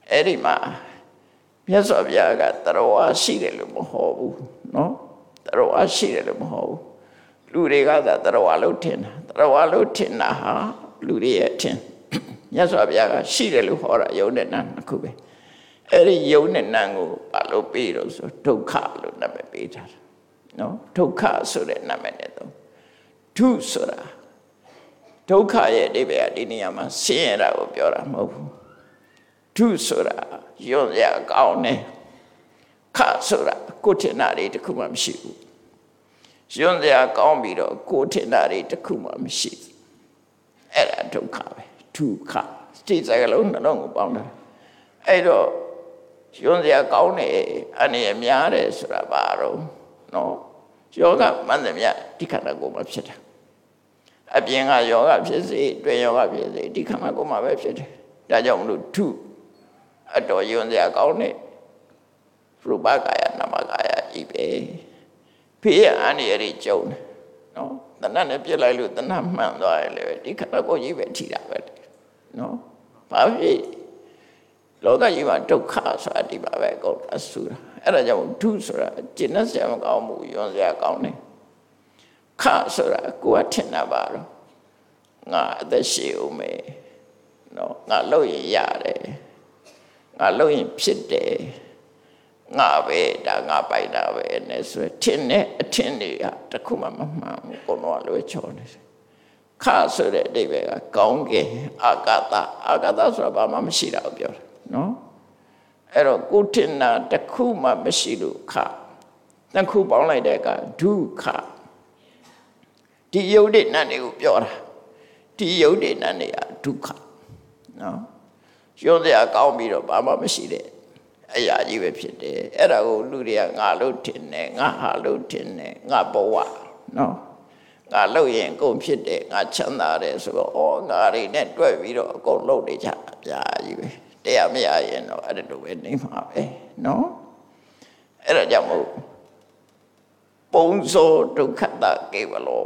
အဲ့ဒီမှာမြတ်စွာဘုရားကတရဝါရှိတယ်လို့မဟုတ်ဘူးနော်တရဝါရှိတယ်လို့မဟုတ်ဘူးလူတွေကသာတရဝါလို့ထင်တာတရဝါလို့ထင်တာဟာလူတွေရဲ့ထင်မြတ်စွာဘုရားကရှိတယ်လို့ဟောတာယုံနဲ့နံနှစ်ခုပဲအဲ့ဒီယုံနဲ့နံကိုဘာလို့ပေးတော့ဆိုဒုက္ခလို့နာမည်ပေးထားတာနော်ဒုက္ခဆိုတဲ့နာမည်နဲ့တော့ဒုဆိုတာဒုက္ခရဲ့အဓိပ္ပာယ်ဒီနေရာမှာဆင်းရဲတာကိုပြောတာမဟုတ်ဘူးဒုဆိုတာယွန်းရကောင်းတယ်ခဆိုတာကိုထင်တာတွေတခုမှမရှိဘူးယွန်းရကောင်းပြီးတော့ကိုထင်တာတွေတခုမှမရှိဘူးအဲ့ဒါဒုက္ခပဲဒုက္ခစိတ်စကားလုံးနှလုံးကိုပေါင်းတာအဲ့တော့ယွန်းရကောင်းတယ်အနေအများတယ်ဆိုတာဘာတော့နော်ယောဂမှန်တယ်မြတ်ဒီခန္ဓာကိုယ်မှာဖြစ်တာအပြင်ကယောဂဖြစ်စေတွေ့ယောဂဖြစ်စေဒီခန္ဓာကိုယ်မှာပဲဖြစ်တယ်ဒါကြောင့်မလို့ဒုအတော်ယွန်းစရာကောင်းတဲ့ရူပကာယနာမကာယကြီးပဲဖေးအန္တရာယ်ကြုံတယ်နော်တဏှာနဲ့ပြစ်လိုက်လို့တဏှာမှန်သွားတယ်လေဒီခန္ဓာကိုယ်ကြီးပဲထိတာပဲနော်ဘာဖြစ်လောကကြီးမှာဒုက္ခဆိုတာဒီပါပဲအကုန်အဆူတာအဲ့ဒါကြောင့်ဒုဆိုတာကျင့်စရာမကောင်းဘူးယွန်းစရာကောင်းတယ်ခဆိုတာကိုယ်ကထင်တာပါတော့ငါအသက်ရှည်ဦးမယ်နော်ငါလုပ်ရင်ရတယ်ငါလုပ်ရင်ဖြစ်တယ်ငါပဲဒါငါပိုက်တာပဲနဲ့ဆိုထင်တဲ့အထင်တွေကတခုမှမမှန်ဘူးကိုယ်တော့လွယ်ချော်နေတယ်ခဆိုတဲ့အဓိပ္ပာယ်ကကောင်းကင်အာကာသဆိုတာဘာမှမရှိတာကိုပြောတာနော်အဲ့တော့ကိုထင်တာတခုမှမရှိလို့ခတစ်ခုပေါင်းလိုက်တဲ့အခါဒုက္ခဒီယုတ်တဲ့နတ်တွေကိုပြောတာဒီယုတ်တဲ့နတ်တွေကဒုက္ခနော်ရုံးစရာကောင်းပြီးတော့ဘာမှမရှိတဲ့အရာကြီးပဲဖြစ်တယ်အဲ့ဒါကိုလူတွေကငါလို့ထင်တယ်ငါဟာလို့ထင်တယ်ငါဘဝနော်ငါလို့ရင်ကုန်ဖြစ်တယ်ငါချမ်းသာတယ်ဆိုတော့ဩငါတွေနဲ့တွဲပြီးတော့အကုန်လုပ်နေကြအပြာကြီးပဲတရားမရရင်တော့အဲ့ဒါလိုပဲနေမှာပဲနော်အဲ့ဒါကြောင့်မို့ပုံစိုးဒုက္ခတကေဝလော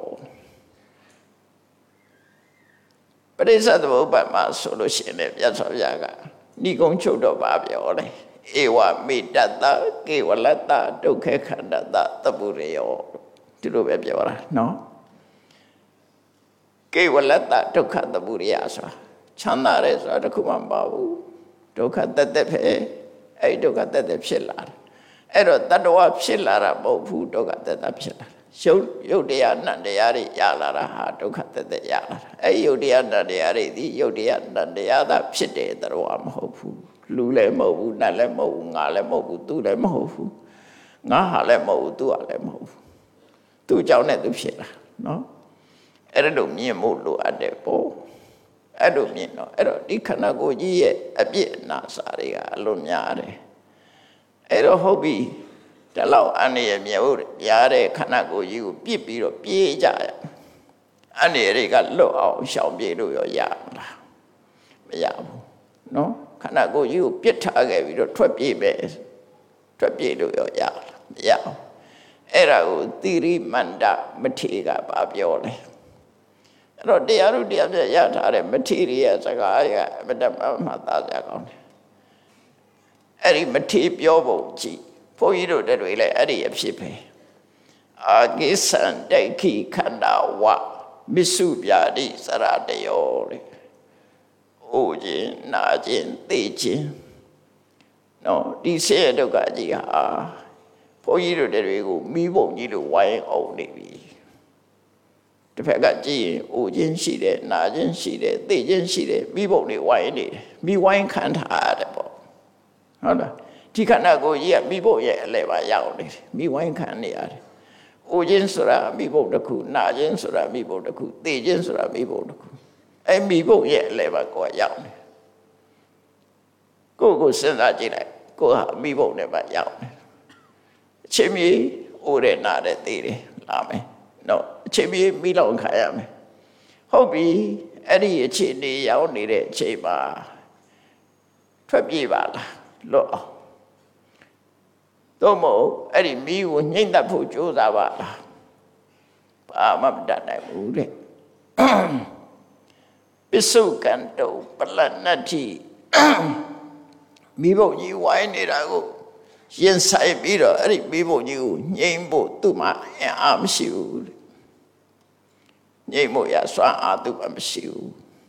ပရိစ္ဆေသမုပ္ပါဒ်မှာဆိုလို့ရှိရင်မြတ်စွာဘုရားကဏိကုံးချုပ်တော့ပါပြောတယ်ဧဝမေတ္တကေဝလတ္တဒုက္ခခန္ဓတသပုရိယောဒီလိုပဲပြောတာနော်ကေဝလတ္တဒုက္ခသပုရိယဆိုတာချမ်းသာတယ်ဆိုတာတခုမှမပါဘူးဒုက္ခတက်တက်ပဲအဲ့ဒုက္ခတက်တက်ဖြစ်လာတယ်အဲ့တော့တတ္တဝဖြစ်လာတာမဟုတ်ဘူးဒုက္ခတက်တက်ဖြစ်လာရုပ်တရားနတ်တရားတွေရလာတာဟာဒုက္ခတက်တက်ရလာတာအဲ့ရုပ်တရားနတ်တရားတွေဒီရုပ်တရားနတ်တရားသာဖြစ်တယ်တတ္တဝမဟုတ်ဘူးလူလည်းမဟုတ်ဘူးနတ်လည်းမဟုတ်ဘူးငါလည်းမဟုတ်ဘူးသူလည်းမဟုတ်ဘူးငါဟာလည်းမဟုတ်ဘူးသူဟာလည်းမဟုတ်ဘူးသူကြောင့်နဲ့သူဖြစ်လာနော်အဲ့ဒါလိုမြင်ဖို့လိုအပ်တယ်ပေါ့အဲ့လိုမြင်တော့အဲ့တော့ဒီခန္ဓာကိုယ်ကြီးရဲ့အပြစ်အနာစာတွေကအလွန်များတယ်အဲ့တော့ဟုတ်ပြီဒီလောက်အန္တရာယ်မြေဟုတ်ရားတဲ့ခန္ဓာကိုယ်ကြီးကိုပြစ်ပြီးတော့ပြေးကြရအန္တရာယ်တွေကလွတ်အောင်ရှောင်ပြေးလို့ရမလားမရဘူးနော်ခန္ဓာကိုယ်ကြီးကိုပြစ်ထားခဲ့ပြီးတော့ထွက်ပြေးပဲထွက်ပြေးလို့ရလားမရဘူးအဲ့ဒါကိုသီရိမန္တမထေရကပြောလဲအဲ့တော့တရားတို့တရားပြရထားတဲ့မထေရရဲ့စကားကအမတ္တမသာကြကောင်းတယ်အဲ့ဒီမထေရပြောပုံကြည့်ဘုန်းကြီးတို့တွေလည်းအဲ့ဒီအဖြစ်ပဲအာကိသံဒိဋ္ဌိခန္ဓာဝမစ္စုပြာတိစရတယောတဲ့အိုခြင်းနာခြင်းသိခြင်းနော်ဒီဆင်းရဲဒုက္ခကြီးဟာဘုန်းကြီးတို့တွေကိုမိဘုံကြီးလို့ဝိုင်းအောင်နေပြီတစ်ဖက်ကကြည့်ရင်အိုခြင်းရှိတယ်နာခြင်းရှိတယ်သိခြင်းရှိတယ်မိဘုံတွေဝိုင်းနေတယ်မိဝိုင်းခံထားရတယ်ပေါ့ဟုတ်လားဒီခန္ဓာကိုယ်ကြီးကမိဘုံရဲ့အလဲပါရောက်နေတယ်မိဝိုင်းခံနေရတယ်အိုခြင်းဆိုတာမိဘုံတစ်ခုနာခြင်းဆိုတာမိဘုံတစ်ခုသိခြင်းဆိုတာမိဘုံတစ်ခုအဲ့မိဘုံရဲ့အလဲပါကိုယ်ရောက်နေကိုစဉ်းစားကြည့်လိုက်ကိုဟာမိဘုံနဲ့ပါရောက်နေအချိန်မီအိုတဲ့နာတဲ့သိတယ်လာမယ်နော်အချိန်မီမိလောက်ခါရမယ်ဟုတ်ပြီအဲ့ဒီအချိန်နေရောက်နေတဲ့အချိန်မှာထွက်ပြေးပါလားလွတ်အောင်တော့မို့အဲ့ဒီမိကိုညှိမ့်တတ်ဖို့ကြိုးစားပါလားဘာမှမတတ်နိုင်ဘူးတဲ့ပစ္စုကံတုပလနတ္တိမိဘကြီးဝိုင်းနေတာကိုရင်ဆိုင်ပြီးတော့အဲ့ဒီမိဘကြီးကိုငြိမ်းဖို့သူ့မှာအားမရှိဘူးငြိမ်းဖို့ရစွမ်းအားသူ့မှာမရှိဘူး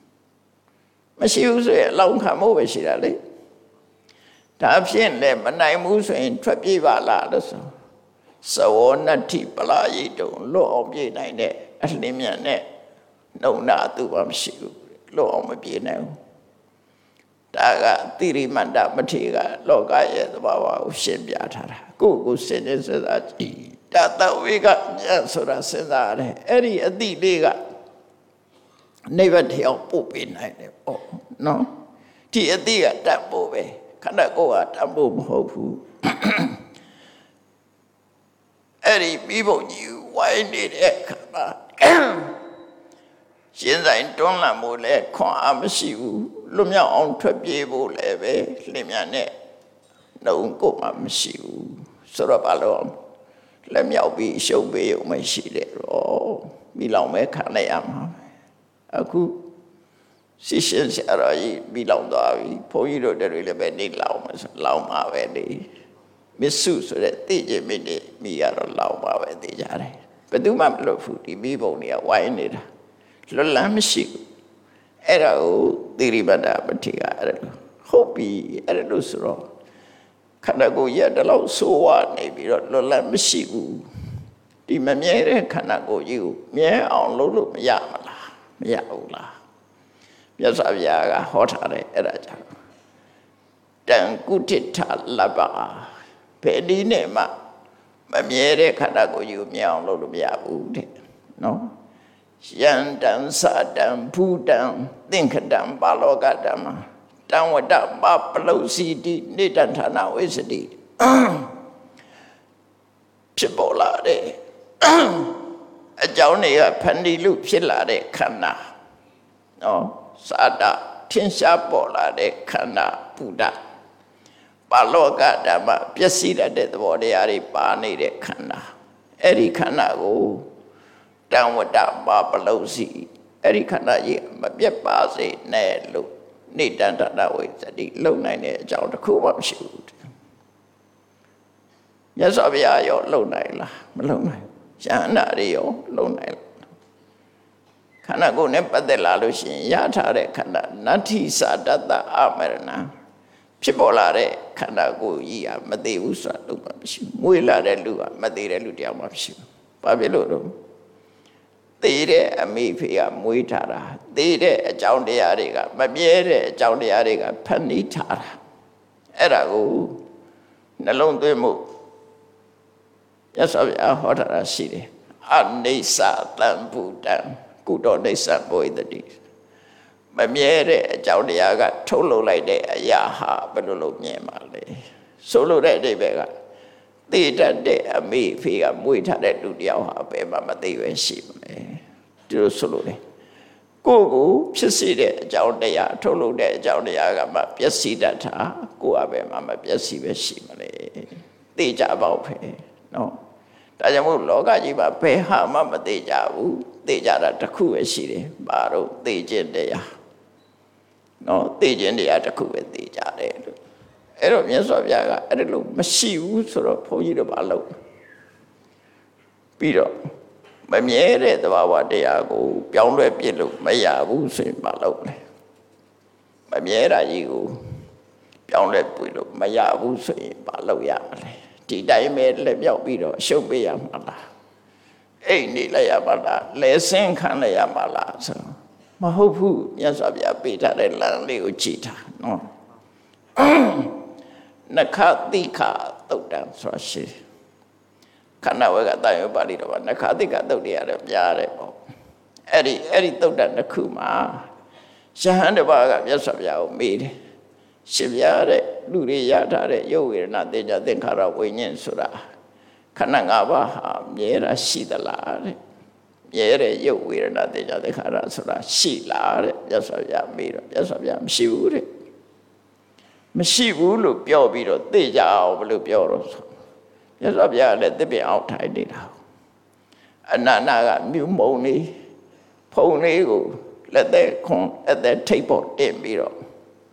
ဆိုရင်လောင်ခံဖို့ပဲရှိတာလေဒါဖြစ်လည်းမနိုင်ဘူးဆိုရင်ထွက်ပြေးပါလားလို့ဆိုသဝနတ္ထိပလာယိတုံလွတ်အောင်ပြေးနိုင်တဲ့အလင်းမြတ်နဲ့နှုံနာသူ့မှာမရှိဘူးလွတ်အောင်မပြေးနိုင်ဘူးဒါကတိရိမန္တမထေရကလောကရဲ့သဘာဝကိုရှင်းပြထားတာကိုယ့်ကိုစဉ်းစားကြည့်တတဝေကဉာဏ်ဆိုတာစဉ်းစားရတယ်အဲ့ဒီအတိလေးကနိဗ္ဗာန်တရားပို့ပေးနိုင်တယ်ပေါ့နော်ဒီအတိကတတ်ဖို့ပဲခန္ဓာကိုယ်ကတတ်ဖို့မဟုတ်ဘူးအဲ့ဒီပြီးဖို့ကြီးဝိုင်းနေတဲ့ခန္ဓာရှင်းဆိုင်တွန်းလှန်ဖို့လည်းခွန်အားမရှိဘူးလွတ်မြောက်အောင်ထွက်ပြေးဖို့လည်းပဲလင်းမြန်နဲ့နှုံကိုမှမရှိဘူးဆိုတော့ဘာလို့လက်မြောက်ပြီးရှုပ်ပေးရုံမရှိတယ်တော့မိလောင်မဲခံလိုက်ရမှာအခုရှင်းရှင်းဆရာကြီးမိလောင်သွားပြီဘုန်းကြီးတို့တွေလည်းပဲနေလောင်မှာလောင်မှာပဲလေမစ္စုဆိုတဲ့သိခြင်းမိနေမိရတော့လောင်မှာပဲသိကြတယ်ဘယ်သူမှမလွတ်ဘူးဒီမိဘုံတွေကဝိုင်းနေတာလွတ်လန်းမရှိဘူးအဲ့ဒါကိုသီရိပတ္တပတိကအဲ့လိုဟုတ်ပြီအဲ့လိုဆိုတော့ခန္ဓာကိုယ်ရတဲ့လောက်ဆိုးဝါးနေပြီးတော့လွတ်လန်းမရှိဘူးဒီမမြဲတဲ့ခန္ဓာကိုယ်ကြီးကိုမြဲအောင်လုပ်လို့မရမလားမရဘူးလားမြတ်စွာဘုရားကဟောထားတယ်အဲ့ဒါကြောင့်တံကုဋ္ဌထလဘဘယ်ဒီနဲ့မှမမြဲတဲ့ခန္ဓာကိုယ်ကြီးကိုမြဲအောင်လုပ်လို့မရဘူးတဲ့နော်ယန္တံသတံဘူတံသင်္ခတံပါလောကဓမ္မတံဝတ္တပပလုစီတိနေတဌာနဝိသတိဖြစ်ပေါ်လာတဲ့အကြောင်းတွေကဖန်တီးလို့ဖြစ်လာတဲ့ခန္ဓာနော်သာတထင်ရှားပေါ်လာတဲ့ခန္ဓာဘူတပါလောကဓမ္မပျက်စီးတဲ့သဘောတရားတွေပါနေတဲ့ခန္ဓာအဲ့ဒီခန္ဓာကိုတံဝတ္တပါပလုစီအဲ့ဒီခန္ဓာကြီးမပြတ်ပါစေနဲ့လို့နေတန္တနာဝိသတိလုံနိုင်တဲ့အကြောင်းတစ်ခုမှမရှိဘူးမြတ်စွာဘုရားရောလုံနိုင်လားမလုံနိုင်ဘူးယန္နာတွေရောလုံနိုင်လားခန္ဓာကိုယ်နဲ့ပတ်သက်လာလို့ရှိရင်ရထားတဲ့ခန္ဓာနတ္ထိသာတတအမရဏဖြစ်ပေါ်လာတဲ့ခန္ဓာကိုယ်ကြီးကမသေးဘူးဆိုတာလို့မရှိဘူးမွေးလာတဲ့လူကမသေးတဲ့လူတယောက်မှမရှိဘူးဘာဖြစ်လို့တော့သေတဲ့အမိဖေကမွေးထားတာသေတဲ့အကြောင်းတရားတွေကမမြဲတဲ့အကြောင်းတရားတွေကဖန်တီးထားတာအဲ့ဒါကိုနှလုံးသွင်းမှုရသော်ဟောထားတာရှိတယ်အနိစ္စတံဘူတံကုတောနိစ္စဘဝိတ္တိမမြဲတဲ့အကြောင်းတရားကထုတ်လုပ်လိုက်တဲ့အရာဟာဘယ်လိုလုပ်မြင်ပါလဲဆိုလိုတဲ့အဓိပ္ပာယ်ကသိတတ်တဲ့အမိဖေကမွေးထားတဲ့လူတယောက်ဟာဘယ်မှမသိပဲရှိမလဲဒီလိုဆိုလိုတယ်ကိုယ်ကိုဖြစ်စေတဲ့အကြောင်းတရားထုတ်လုပ်တဲ့အကြောင်းတရားကမှပျက်စီးတတ်တာကိုယ်ကဘယ်မှမပျက်စီးပဲရှိမလဲသိကြပေါ့ပဲနော်ဒါကြောင့်မို့လောကကြီးမှာဘယ်ဟာမှမသိကြဘူးသိကြတာတစ်ခုပဲရှိတယ်ဘာလို့သိခြင်းတရားနော်သိခြင်းတရားတစ်ခုပဲသိကြတယ်လို့အဲ့တော့မြတ်စွာဘုရားကအဲ့လိုမရှိဘူးဆိုတော့ဘုန်းကြီးတို့မလုပ်ပြီးတော့မမြဲတဲ့သဘာဝတရားကိုပြောင်းလဲပြစ်လို့မရဘူးဆိုရင်မလုပ်လဲမမြဲတာကြီးကိုပြောင်းလဲပြစ်လို့မရဘူးဆိုရင်မလုပ်ရမလဲဒီတိုင်းပဲလက်ပြောက်ပြီးတော့ရှုပ်ပေးရမှာလားအိတ်နေလိုက်ရမှာလားလဲဆင်းခံလိုက်ရမှာလားဆိုမဟုတ်ဘူးမြတ်စွာဘုရားပေးထားတဲ့လမ်းလေးကိုကြည်ထားနော်နခတိခသုတ်တံဆိုတာရှိခန္ဓာဝေကတန်ရုပ်ပါဠိတော်မှာနခတိခသုတ်တရားတော့ပြရတယ်ပေါ့အဲ့ဒီသုတ်တံတစ်ခုမှာယဟန်တစ်ပါးကမြတ်စွာဘုရားကိုမေးတယ်ရှင်ဘုရားတဲ့လူတွေရထားတဲ့ရုပ်ဝေဒနာသင်္ညာသင်္ခါရဝိညာဉ်ဆိုတာခန္ဓာ၅ပါးဟာမြဲတာရှိသလားတဲ့မြဲတဲ့ရုပ်ဝေဒနာသင်္ညာသင်္ခါရဆိုတာရှိလားတဲ့မြတ်စွာဘုရားမေးတော့မြတ်စွာဘုရားမရှိဘူးတဲ့မရှိဘူးလို့ပြောပြီးတော့သိကြအောင်ဘယ်လိုပြောတော့ဆိုမြတ်စွာဘုရားလည်းတစ်ပင်အောက်ထိုင်နေတာအနန္နာကမြူမုံလေးဖုံလေးကိုလက်သက်ခွန်အသက်ထိပ်ပေါ်တင်ပြီးတော့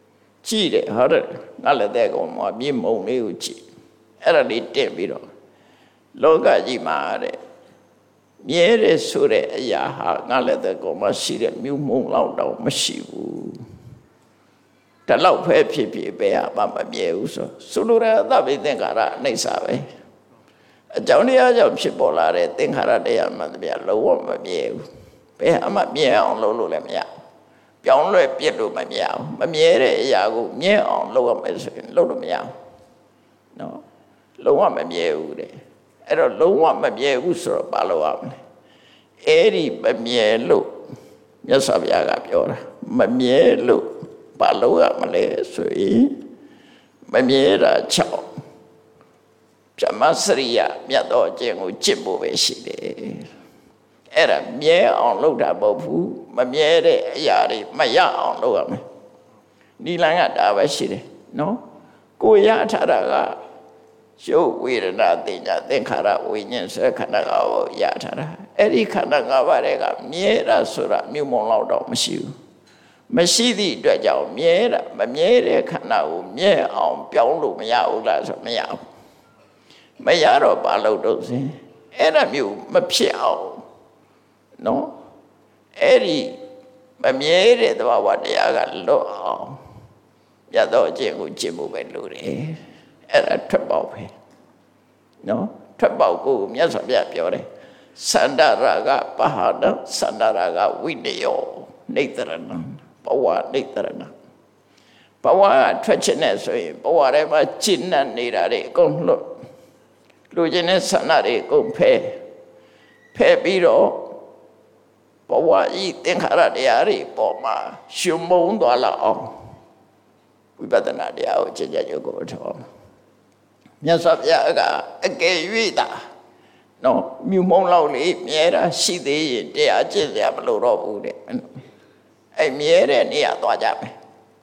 ကြည့်တယ်ဟုတ်တယ်ငါလည်းတဲ့ကောင်မှာမြေမုံလေးကိုကြည့်အဲ့ဒါလေးတင်ပြီးတော့လောကကြီးမှာတဲ့မြဲတဲ့ဆိုတဲ့အရာဟာငါလည်းတဲ့ကောင်မှာရှိတဲ့မြူမုံလောက်တော့မရှိဘူးဒါလောက်ပဲဖြစ်ဖြစ်ပဲဟာမမြဲဘူးဆိုလိုတဲ့သဗ္ဗေသင်္ခါရအိဋ္ဌာပဲအကြောင်းတရားကြောင့်ဖြစ်ပေါ်လာတဲ့သင်္ခါရတရားမှန်သမျှလုံးဝမမြဲဘူးဘယ်ဟာမှမြဲအောင်လုပ်လို့လည်းမရပြောင်းလဲပြစ်လို့မမြဲဘူးမမြဲတဲ့အရာကိုမြဲအောင်လုပ်ရမယ်ဆိုရင်လုပ်လို့မရဘူးနော်လုံးဝမမြဲဘူးတဲ့အဲ့တော့လုံးဝမမြဲဘူးဆိုတော့ဘာလုပ်ရမလဲအဲ့ဒီမမြဲလို့မြတ်စွာဘုရားကပြောတာမမြဲလို့ဘာလုပ်ရမလဲဆိုရင်မမြဲတာ6ဗြဟ္မစရိယမြတ်သောအကျင့်ကိုကျင့်ဖို့ပဲရှိတယ်အဲ့ဒါမြဲအောင်လုပ်တာမဟုတ်ဘူးမမြဲတဲ့အရာတွေမရအောင်လုပ်ရမယ်နိလန်ကဒါပဲရှိတယ်နော်ကိုရထားတာကရုပ်ဝေဒနာသင်ညာသင်္ခါရဝိညာဉ်ဆိုခန္ဓာ၅ပါးကိုရထားတာအဲ့ဒီခန္ဓာ၅ပါးတွေကမြဲတာဆိုတာမြို့မုံလောက်တော့မရှိဘူးမရှိသည့်အတွက်ကြောင့်မြဲတာမမြဲတဲ့ခန္ဓာကိုမြဲအောင်ပြောင်းလို့မရဘူးလားဆိုမရဘူးမရတော့ဘာလို့တော့စင်အဲ့ဒါမျိုးမဖြစ်အောင်နော်အဲ့ဒီမမြဲတဲ့သဘာဝတရားကလွတ်အောင်မြတ်သောအကျင့်ကိုကျင့်ဖို့ပဲလိုတယ်အဲ့ဒါထွက်ပေါက်ပဲနော်ထွက်ပေါက်ကိုမြတ်စွာဘုရားပြောတယ်သန္တရာဂပဟာဒသန္တရာဂဝိနယောနေတရဏဘဝနေတရဏဘဝကထွက်ခြင်းနဲ့ဆိုရင်ဘဝထဲမှာကျင့်နှံ့နေတာတွေအကုန်လွတ်လူချင်းတဲ့ဆန္ဒတွေအကုန်ဖယ်ပြီးတော့ဘဝဤသင်္ခါရတရားတွေပေါ်မှာရှင်မုံသွားလာအောင်ဝိပဿနာတရားကိုကျင့်ကြရုပ်ကိုထောက်မြတ်စွာဘုရားကအကယ်၍သာနော်မြူမုံလောက်လေးမြဲတာရှိသေးရင်တရားကျင့်ရမလို့တော့ဘူးတဲ့အဲ့မြဲတဲ့နေရာသွားကြမယ်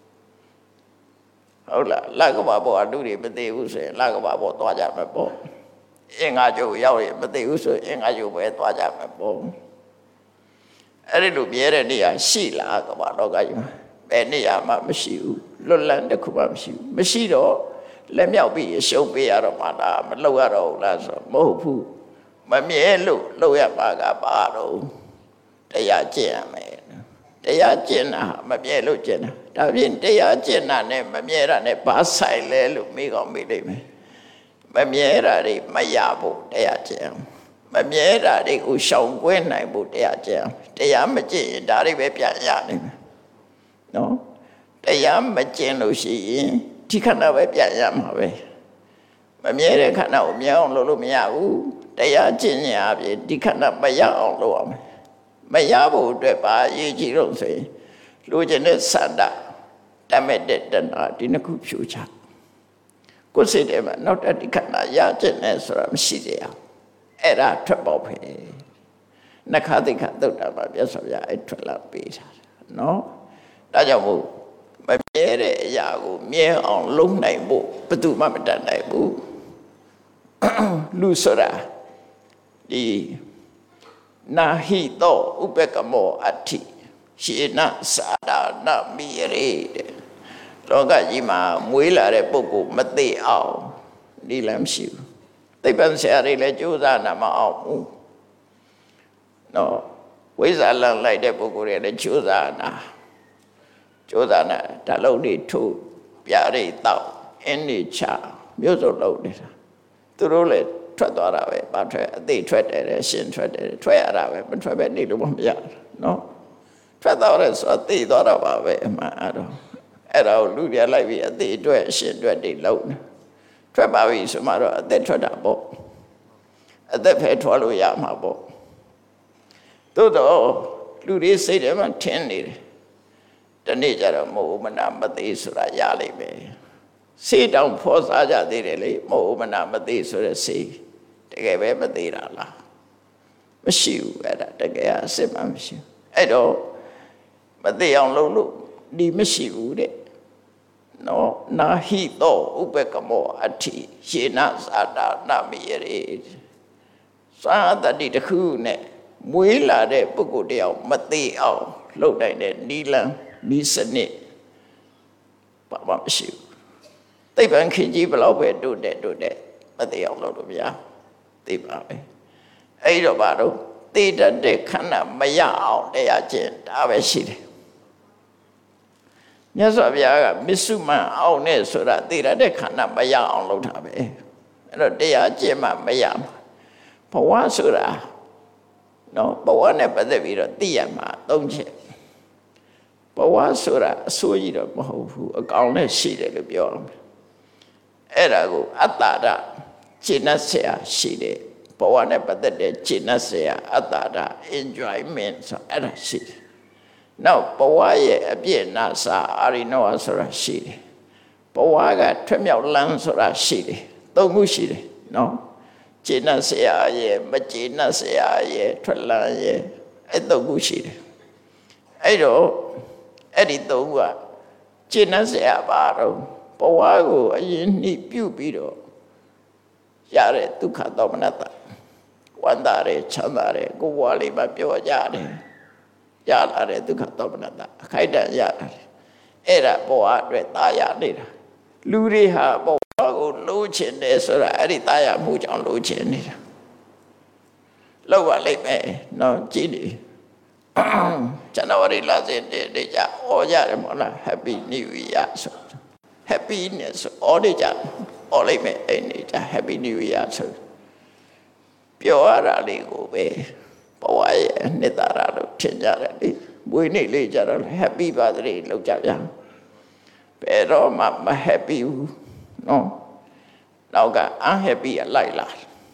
ဟုတ်လားလကဘာဘောအတူတွေမသိဘူးဆိုရင်လကဘာဘောသွားကြမယ်ပေါ့အင်္ဂါကျုပ်ရောက်ရင်မသိဘူးဆိုရင်အင်္ဂါကျုပ်ပဲသွားကြမယ်ပေါ့အဲ့ဒီလိုမြဲတဲ့နေရာရှိလားကဘာလောကကြီးမှာဘယ်နေရာမှမရှိဘူးလွတ်လပ်တစ်ခုမှမရှိတော့လက်မြောက်ပြီးရှုံးပေးရတော့မှလားမလုပ်ရတော့ဘူးလားဆိုမဟုတ်ဘူးမမြဲလို့လုပ်ရပါကပါတော့တရားကျင့်ရမယ်တရားကျင့်တာမမြဲလို့ကျင့်တာဒါဖြင့်တရားကျင့်တာနဲ့မမြဲတာနဲ့ဘာဆိုင်လဲလို့မေးကောင်းမေးလိမ့်မယ်မမြဲတာတွေမရဖို့တရားကျင့်မမြဲတာတွေကိုရှောင်ကွဲနိုင်ဖို့တရားကျင့်တရားမကျင့်ရင်ဒါတွေပဲပြန်ရနိုင်မယ်နော်တရားမကျင့်လို့ရှိရင်ဒီခန္ဓာပဲပြန်ရမှာပဲမမြဲတဲ့ခန္ဓာကိုမြဲအောင်လုပ်လို့မရဘူးတရားကျင့်ရပြီဒီခန္ဓာမရအောင်လုပ်ရမယ်မရဖို့အတွက်ပါအရေးကြီးလို့ဆိုရင်လူကျင်တဲ့စန္ဒတမဲ့တဲ့တဏှာဒီနှစ်ခုဖြူချကိုယ်စိတ်ထဲမှာနောက်တစ်ဒီခန္ဓာရကျင့်နေဆိုတာမရှိသေးအောင်အဲ့ဒါထွက်ပေါက်ပဲနခတိခသုတ်တာမှာပြတ်စွာပြအဲ့ထွက်လာပေးတာနော်ဒါကြောင့်မို့မမြဲတဲ့အရာကိုမြဲအောင်လုပ်နိုင်ဖို့ဘယ်သူမှမတတ်နိုင်ဘူးလူဆိုတာဒီနာဟိတောဥပကမောအတ္ထိရှေနသာဒနာမိရေတဲ့လောကကြီးမှာမွေးလာတဲ့ပုဂ္ဂိုလ်မသိအောင်ဒီလည်းမရှိဘူးသိပ္ပံဆရာတွေလည်းကြိုးစားနာမအောင်ဘူးနော်ဝိဇ္ဇာလန်လိုက်တဲ့ပုဂ္ဂိုလ်တွေလည်းကြိုးစားနာဓာတ်လုံးတွေထုတ်ပြရိတောက်အင်းနေချမျိုးစုံလုံးနေတာသူတို့လည်းထွက်သွားတာပဲဘာထွက်အသေးထွက်တယ်ရှင်ထွက်တယ်ထွက်ရတာပဲမထွက်ပဲနေလို့မရနော်ထွက်သွားတယ်ဆိုတော့သိသွားတော့ပါပဲအမှန်အဲ့ဒါကိုလူပြလိုက်ပြီးအသေးအတွက်ရှင်အတွက်တွေလုံးနေထွက်ပါပြီဆိုမှတော့အသက်ထွက်တာပေါ့အသက်ဖယ်ထွက်လို့ရမှာပေါ့သို့တော့လူတွေစိတ်ထဲမှာထင်နေတယ်တနေ့ကျတော့မို့မနာမသိဆိုတာရလိမ့်မယ်စေတောင်ဖော်စားကြသေးတယ်လေမို့မနာမသိဆိုတဲ့စေတကယ်ပဲမသိတာလားမရှိဘူးအဲ့ဒါတကယ်အစစ်မှမရှိဘူးအဲ့တော့မသိအောင်လုပ်လို့ဒီမရှိဘူးတဲ့နော်နာဟိတောဥပကမောအတ္ထိရှေနသာဒနာမိရေသာတတိတခုနဲ့မွေးလာတဲ့ပုဂ္ဂိုလ်တယောက်မသိအောင်လုပ်နိုင်တဲ့နိလန်နိစနစ်ဘာမှမရှိဘူးသိပ္ပံခေတ်ကြီးဘလောက်ပဲတိုးတက်မသိအောင်လုပ်လို့မရသိပါပဲအဲ့တော့ဘာလို့သိတတ်တဲ့ခန္ဓာမရအောင်တရားကျင့်ဒါပဲရှိတယ်မြတ်စွာဘုရားကမစ္စုမန်အောင်နဲ့ဆိုတာသိတတ်တဲ့ခန္ဓာမရအောင်လုပ်တာပဲအဲ့တော့တရားကျင့်မှမရမှာဘဝဆိုတာနော်ဘဝနဲ့ပတ်သက်ပြီးတော့သိရမှာ၃ချက်ဘဝဆိုတာအဆိုးကြီးတော့မဟုတ်ဘူးအကောင်နဲ့ရှိတယ်လို့ပြောအောင်အဲ့ဒါကိုအတ္တရကျင့်တ်เสียရှိတယ်ဘဝနဲ့ပတ်သက်တဲ့ကျင့်တ်เสียအတ္တရ enjoyment ဆိုအဲ့ဒါရှိတယ်နောက်ဘဝရဲ့အပြည့်နာစာအာရိနောဆိုတာရှိတယ်ဘဝကထွက်မြောက်လန်းဆိုတာရှိတယ်၃ခုရှိတယ်နော်ကျင့်တ်เสียရဲ့မကျင့်တ်เสียရဲ့ထွက်လန်းရဲ့အဲ့၃ခုရှိတယ်အဲ့တော့အဲ့ဒီ၃ခုကကျင့်တ်เสียပါတော့ဘဝကိုအရင်နှိပြုပြီးတော့ရတဲ့ဒုက္ခသောမနတဝန္တာရဲချမ်းသာရဲကိုယ်ဘဝလေးမှာပြောကြတယ်ရလာတဲ့ဒုက္ခသောမနတအခိုက်တန့်ရလာတယ်အဲ့ဒါဘဝအတွက်ตายရနေတာလူတွေဟာဘဝကိုလိုချင်တယ်ဆိုတာအဲ့ဒီตายရမှုကြောင့်လိုချင်နေတာလောက်ပါလိမ့်မယ်နော်ကြည့်နေဇန်နဝါရီလစဉ်တည်းကြဩရတယ်မဟုတ်လား Happy New Year ဆိုhappiness all the time all လိုက်မယ်အဲ့နေကြ Happy New Year ဆိုပြောရတာလေးကိုပဲဘဝရဲ့နှစ်သာရလို့ထင်ကြတယ်လေမွေးနေ့လေးကြတော့ Happy Birthday လောက်ကြပြန်ဘယ်တော့မှမ happy ဘူးနော်နောက်က unhappy ကလိုက်လာ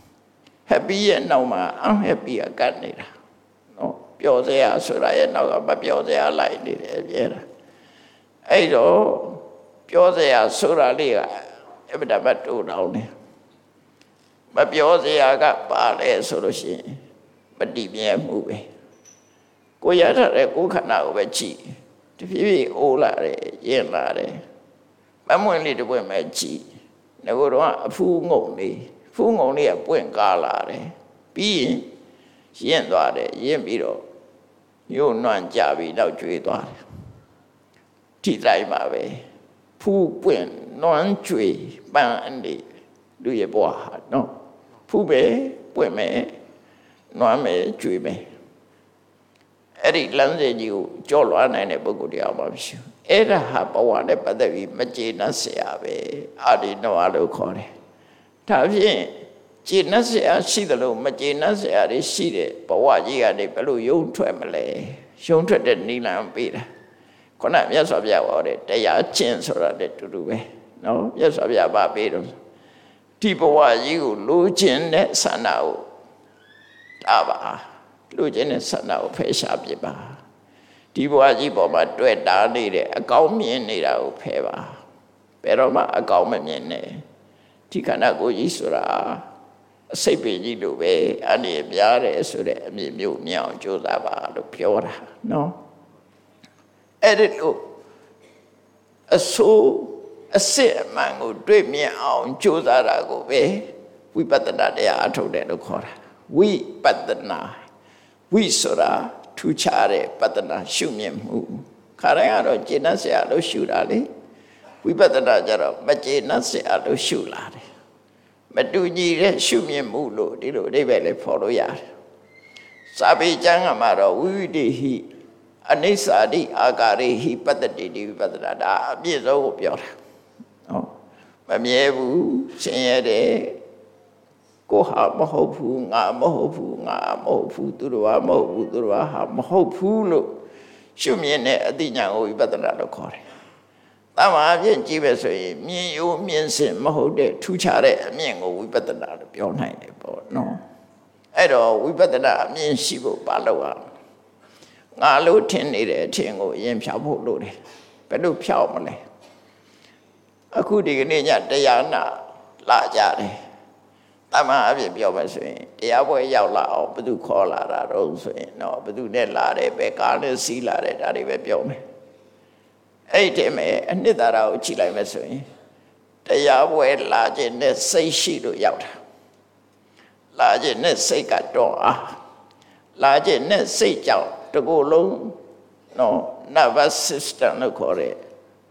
happy ရဲ့နောက်မှာ unhappy ကကတ်နေတာနော်ပျော်စရာဆိုတာရဲ့နောက်ကမပျော်စရာလိုက်နေတယ်ပြဲတာအဲ့တော့ပြောစရာဆိုတာလေးကအဗ္ဗဒမတ်တူတောင်းတယ်မပြောစရာကပါလဲဆိုလို့ရှိရင်မတည်မြဲမှုပဲကိုရထားတဲ့ကိုယ်ခန္ဓာကိုပဲကြည့်တဖြည်းဖြည်းအိုးလာတယ်ရင်လာတယ်မမွင့်လေးတစ်ပွင့်ပဲကြည့်ငါတို့ကအဖူးငုံလေးဖူးငုံလေးကပွင့်ကားလာတယ်ပြီးရင်ရင်သွားတယ်ရင်ပြီးတော့ညှို့နှွမ်းကြပြီးတော့ကျွေးသွားတယ်ထိတိုင်းပါပဲဖူးပွင့်နွမ်းကျွေပန်းအနေလူရဲ့ဘဝဟာနော်ဖူးပဲပွင့်မယ်နွမ်းမယ်ကျွေမယ်အဲ့ဒီလမ်းစဉ်ကြီးကိုကြော်လွှားနိုင်တဲ့ပုဂ္ဂိုလ်တရားမှမရှိဘူးအဲ့ဒါဟာဘဝနဲ့ပတ်သက်ပြီးမကျေနပ်เสียပဲအာရိနောလို့ခေါ်တယ်ဒါဖြင့်ကျေနပ်เสียရှိသလိုမကျေနပ်เสียတွေရှိတဲ့ဘဝကြီးကနေဘယ်လိုရုံထွက်မလဲရုံထွက်တဲ့နိလန်ပေးတာခုနမြတ်စွာဘုရားဟောတဲ့တရားကျင့်ဆိုတာနဲ့တူတူပဲနော်မြတ်စွာဘုရားဗာပေးတော့ဒီဘဝကြီးကိုလိုချင်တဲ့ဆန္ဒကိုတာပါလိုချင်တဲ့ဆန္ဒကိုဖယ်ရှားပြပါဒီဘဝကြီးပေါ်မှာတွေ့တာနေတဲ့အကောင်းမြင်နေတာကိုဖယ်ပါဘယ်တော့မှအကောင်းမမြင်နဲ့ဒီခန္ဓာကိုယ်ကြီးဆိုတာအစိတ်ပင်ကြီးလိုပဲအနေများတယ်ဆိုတဲ့အမြင်မျိုးမြောင်ကြိုးစားပါလို့ပြောတာနော်အဲ့ဒီလိုအဆိုးအစစ်အမှန်ကိုတွေ့မြင်အောင်ကြိုးစားတာကိုပဲဝိပဿနာတရားအထုတ်တယ်လို့ခေါ်တာဝိပဿနာဝိဆိုတာထူခြားတဲ့ပဿနာရှုမြင်မှုခါတိုင်းကတော့ကျေနပ်စရာလို့ရှုတာလေဝိပဿနာကျတော့မကျေနပ်စရာလို့ရှုလာတယ်မတူညီတဲ့ရှုမြင်မှုလို့ဒီလိုအဓိပ္ပာယ်လေးဖော်လို့ရတယ်စာပေကျမ်းကမှာတော့ဝိဝိတေဟိအနိစ္စတိအာကာရေဟိပတ္တိတိဝိပဿနာဒါအပြည့်စုံကိုပြောတာနော်မမြဲဘူးဆင်းရဲတယ်ကိုဟာမဟုတ်ဘူးငါမဟုတ်ဘူးငါမဟုတ်ဘူးသူတော်ဟာမဟုတ်ဘူးသူတော်ဟာမဟုတ်ဘူးလို့ရှုမြင်တဲ့အသိဉာဏ်ကိုဝိပဿနာလို့ခေါ်တယ်။တမန်အပြင်ကြည့်ပဲဆိုရင်မြင်ရိုးမြင်စင်မဟုတ်တဲ့ထူးခြားတဲ့အမြင်ကိုဝိပဿနာလို့ပြောနိုင်တယ်ပေါ့နော်။အဲ့တော့ဝိပဿနာအမြင်ရှိဖို့ဘာလို့อ่ะငါလို့ထင်နေတဲ့အထင်ကိုအရင်ဖြောက်ဖို့လိုတယ်။ဘယ်လိုဖြောက်မလဲ။အခုဒီကနေ့ညတရားနာလာကြတယ်။တမန်အပြင်ပြောမယ်ဆိုရင်တရားပွဲရောက်လာအောင်ဘယ်သူခေါ်လာတာတော့ဆိုရင်တော့ဘယ်သူနဲ့လာတယ်ပဲကားနဲ့စီးလာတယ်ဒါတွေပဲပြောမယ်အဲ့ဒီမဲ့အနှစ်သာရကိုကြည့်လိုက်မယ်ဆိုရင်တရားပွဲလာခြင်းနဲ့စိတ်ရှိလို့ရောက်တာလာခြင်းနဲ့စိတ်ကတော့လာခြင်းနဲ့စိတ်ကြောင့်တကူလုံးနော် nervous system လို့ခေါ်တယ်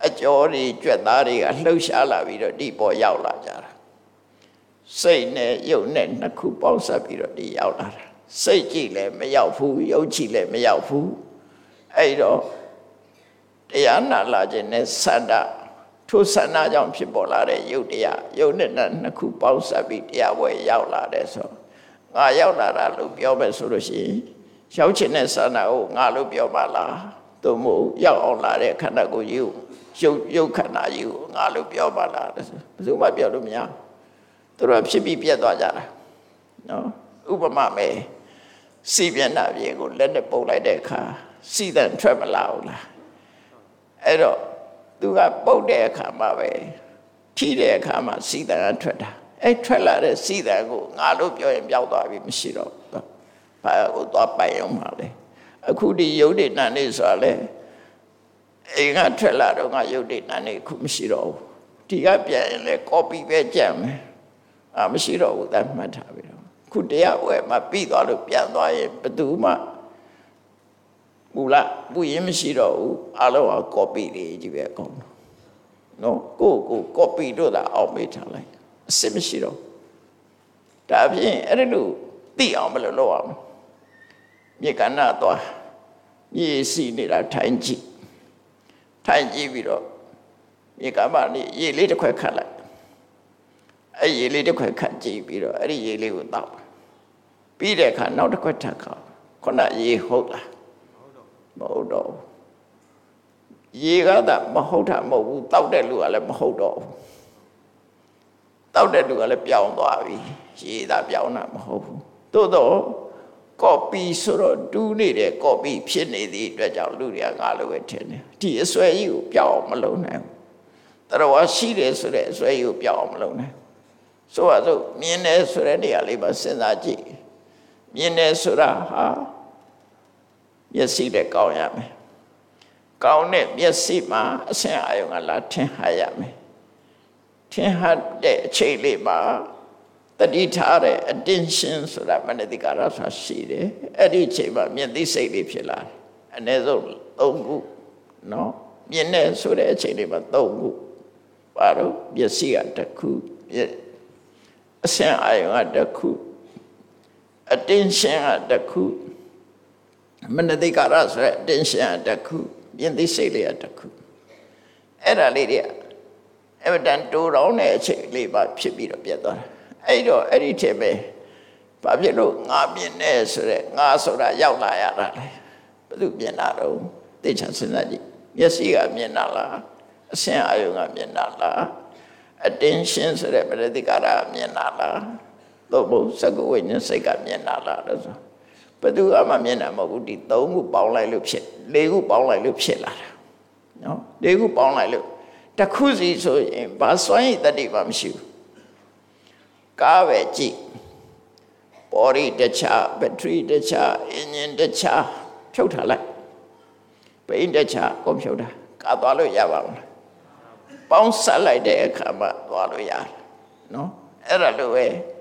အကျော်တွေကြွက်သားတွေကလှုပ်ရှားလာပြီးတော့ဒီပေါ်ရောက်လာကြတာစိတ်နဲ့ယုတ်နဲ့နှစ်ခုပေါင်းစပ်ပြီးတော့ဒီရောက်လာတာစိတ်ကြည့်လည်းမရောက်ဘူးယုတ်ကြည့်လည်းမရောက်ဘူးအဲ့တော့တရားနာလာခြင်းနဲ့ဆန္ဒထိုဆန္ဒကြောင့်ဖြစ်ပေါ်လာတဲ့ယုတ်တရားယုတ်နဲ့နှစ်ခုပေါင်းစပ်ပြီးတရားဝယ်ရောက်လာတဲ့ဆိုငါရောက်လာတာလို့ပြောမယ်ဆိုလို့ရှိရင်ရောက်ခြင်းနဲ့ဆန္ဒကိုငါလို့ပြောပါလားသို့မဟုတ်ရောက်အောင်လာတဲ့ခန္ဓာကိုယ်ကြီးကိုရုပ်ခန္ဓာကြီးကိုငါလို့ပြောပါလားဘယ်သူမှပြောလို့မရသူတို့ဖြစ်ပြီးပြတ်သွားကြတာနော်ဥပမာမယ်စီပြန်နာပြေကိုလက်နဲ့ပုတ်လိုက်တဲ့အခါစီတန်ထွက်မလာဘူးလားအဲ့တော့သူကပုတ်တဲ့အခါမှာပဲထိတဲ့အခါမှာစီတန်ကထွက်တာအဲ့ထွက်လာတဲ့စီတန်ကိုငါလို့ပြောရင်ပြောက်သွားပြီမရှိတော့ဘူးဘာကိုသွားပိုင်အောင်ပါလဲအခုဒီယုတ်တိဏ္ဍိဆိုတာလေအိမ်ကထွက်လာတော့ငါယုတ်တိဏ္ဍိခုမရှိတော့ဘူးဒီကပြန်ရင်လေ copy ပဲကြံမယ်မရှိတော့ဘူးthat မှတ်ထားပြီတော့ခုတရားဝယ်မှာပြီးသွားလို့ပြန်သွားရင်ဘယ်သူမှမူလားပူရင်မရှိတော့ဘူးအလုံးက copy တွေကြီးပဲအကုန်နော်ကို copy တို့သာအောင်မေးထားလိုက်အစစ်မရှိတော့ဒါဖြင့်အဲ့ဒီလိုသိအောင်ဘယ်လိုလုပ်အောင်မြေကဏ္ဍသွားမြေစီနေတာထိုင်ကြည့်ပြီးတော့မြေကမ္ဘာလေးရေလေးတစ်ခွက်ခတ်လိုက်အဲ့ရေလေးတစ်ခွက်ခတ်ကြည့်ပြီးတော့အဲ့ဒီရေလေးကိုတောက်ပြီးတဲ့အခါနောက်တစ်ခွက်ထပ်ခေါက်ခုနရေဟုတ်လားမဟုတ်တော့ရေကသာမဟုတ်တာမဟုတ်ဘူးတောက်တဲ့လူကလည်းမဟုတ်တော့ဘူးတောက်တဲ့လူကလည်းပြောင်းသွားပြီရေသာပြောင်းတာမဟုတ်ဘူးသို့တော့copy ဆိုတော့တူးနေတဲ့ copy ဖြစ်နေသည့်အတွက်ကြောင့်လူတွေကငါလိုပဲထင်တယ်ဒီအစွဲကြီးကိုပြောင်းအောင်မလုပ်နိုင်ဘူးတရားရှိတယ်ဆိုတဲ့အစွဲကြီးကိုပြောင်းအောင်မလုပ်နိုင်ဆိုပါစို့မြင်တယ်ဆိုတဲ့နေရာလေးမှာစဉ်းစားကြည့်မြင်တယ်ဆိုတာဟာမျက်စိနဲ့ကောင်းရမယ်ကောင်းတဲ့မျက်စိမှာအဆင်အာရုံကလာထင်ဟရမယ်ထင်ဟတဲ့အချိန်လေးမှာတတိထားတဲ့ attention ဆိုတာမနတိကာရဆိုတာရှိတယ်အဲ့ဒီအချိန်မှာမျက်သိစိတ်လေးဖြစ်လာတယ်အနည်းဆုံး3ခုနော်မြင်တဲ့ဆိုတဲ့အချိန်လေးမှာ3ခုဘာလို့မျက်စိကတစ်ခုအဆင်အာရုံကတစ်ခု attention ကတစ်ခုမနတိကာရဆိုတဲ့ attention ကတစ်ခုမျက်သိစိတ်လေးကတစ်ခုအဲ့ဒါလေးတွေအမတန်တိုးတောင်းတဲ့အချိန်လေးပါဖြစ်ပြီးတော့ပြတ်သွားတယ်အဲ့တော့အဲ့ဒီထဲပဲဘာဖြစ်လို့ငါမြင်နေဆိုတဲ့ငါဆိုတာရောက်လာရတာလေဘယ်သူမြင်တာတော့သိချင်စဉ်းစားကြည့်မျက်စိကမြင်တာလားအဆင်အာရုံကမြင်တာလား attention ဆိုတဲ့ပရိသကာရမြင်တာလားသို့မဟုတ်စကုဝိညာဉ်စိတ်ကမြင်တာလားလို့ဆိုဘယ်သူမှမြင်တာမဟုတ်ဘူးဒီ3ခုပေါင်းလိုက်လို့ဖြစ်4ခုပေါင်းလိုက်လို့ဖြစ်လာတာနော်4ခုပေါင်းလိုက်လို့တစ်ခုစီဆိုရင်ဘာစွမ်းရည်တတိမှမရှိဘူးကားပဲကြည့်ဘော်ဒီတခြားဘက်ထရီတခြားအင်ဂျင်တခြားဖြုတ်ထားလိုက်ဘိန်းတခြားကိုဖြုတ်တာကားသွားလို့ရပါမလားပေါင်းဆက်လိုက်တဲ့အခါမှာသွားလို့ရတယ်နော်အဲ့ဒါလိုပဲ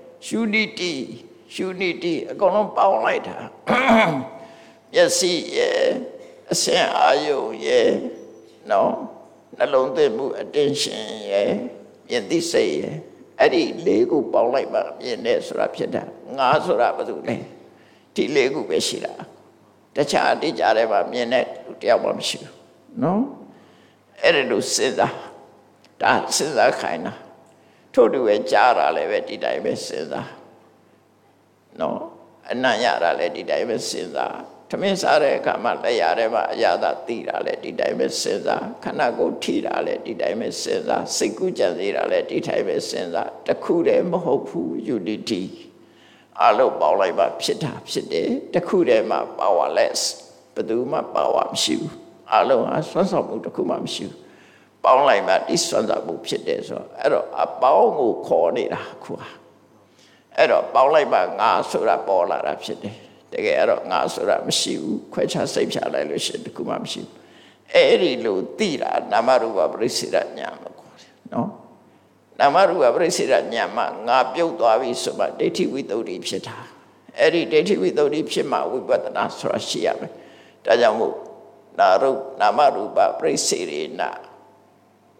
unity အကုန်လုံးပေါင်းလိုက်တာမျက်စိရဲ့အဆင်အာရုံရဲ့နော်နှလုံးသွင်းမှု attention ရဲ့မြင်သိစိတ်ရဲ့အဲ့ဒီ4ခုပေါင်းလိုက်မှမြင်တဲ့ဆိုတာဖြစ်တာငါဆိုတာဘာလို့လဲဒီ4ခုပဲရှိတာတခြားတိကျတယ်မှာမြင်တဲ့လူတယောက်မှမရှိဘူးနော်အဲ့ဒါလို့စဉ်းစားဒါစဉ်းစားခိုင်းတာထို့တူပဲကြားတာလည်းပဲဒီတိုင်းပဲစဉ်းစားနော်အနံ့ရတာလည်းဒီတိုင်းပဲစဉ်းစားသမင်းစားတဲ့အခါမှာလက်ရတဲ့မှာအရာသာသိတာလည်းဒီတိုင်းပဲစဉ်းစားခန္ဓာကိုယ်ထိတာလည်းဒီတိုင်းပဲစဉ်းစားစိတ်ကူးကြံစေတာလည်းဒီတိုင်းပဲစဉ်းစားတခုတည်းမဟုတ်ဘူး unity အလုံးပေါင်းလိုက်ပါဖြစ်တာဖြစ်တယ်တခုတည်းမှာ powerless ဘယ်သူမှ power မရှိဘူးအလုံးဟာစွမ်းဆောင်မှုတခုမှမရှိဘူးပေါင်းလိုက်မှဒီစွမ်းဆောင်မှုဖြစ်တယ်ဆိုတော့အဲ့တော့အပေါင်းကိုခေါ်နေတာခုဟာအဲ့တော့ပေါင်းလိုက်မှငါဆိုတာပေါ်လာတာဖြစ်တယ်တကယ်အဲ့တော့ငါဆိုတာမရှိဘူးခွဲခြားစိတ်ဖြာလိုက်လို့ရှိရင်တခုမှမရှိဘူးအဲ့ဒီလိုသိတာနာမရူပပရိစ္ဆေဒဉာဏ်လို့ခေါ်တယ်နော်နာမရူပပရိစ္ဆေဒဉာဏ်မှာငါပြုတ်သွားပြီဆိုမှဒိဋ္ဌိဝိတ္တုဖြစ်တာအဲ့ဒီဒိဋ္ဌိဝိတ္တုဖြစ်မှဝိပဿနာဆိုတာရှိရမယ်ဒါကြောင့်မို့နာမရူပပရိစ္ဆေဒနာ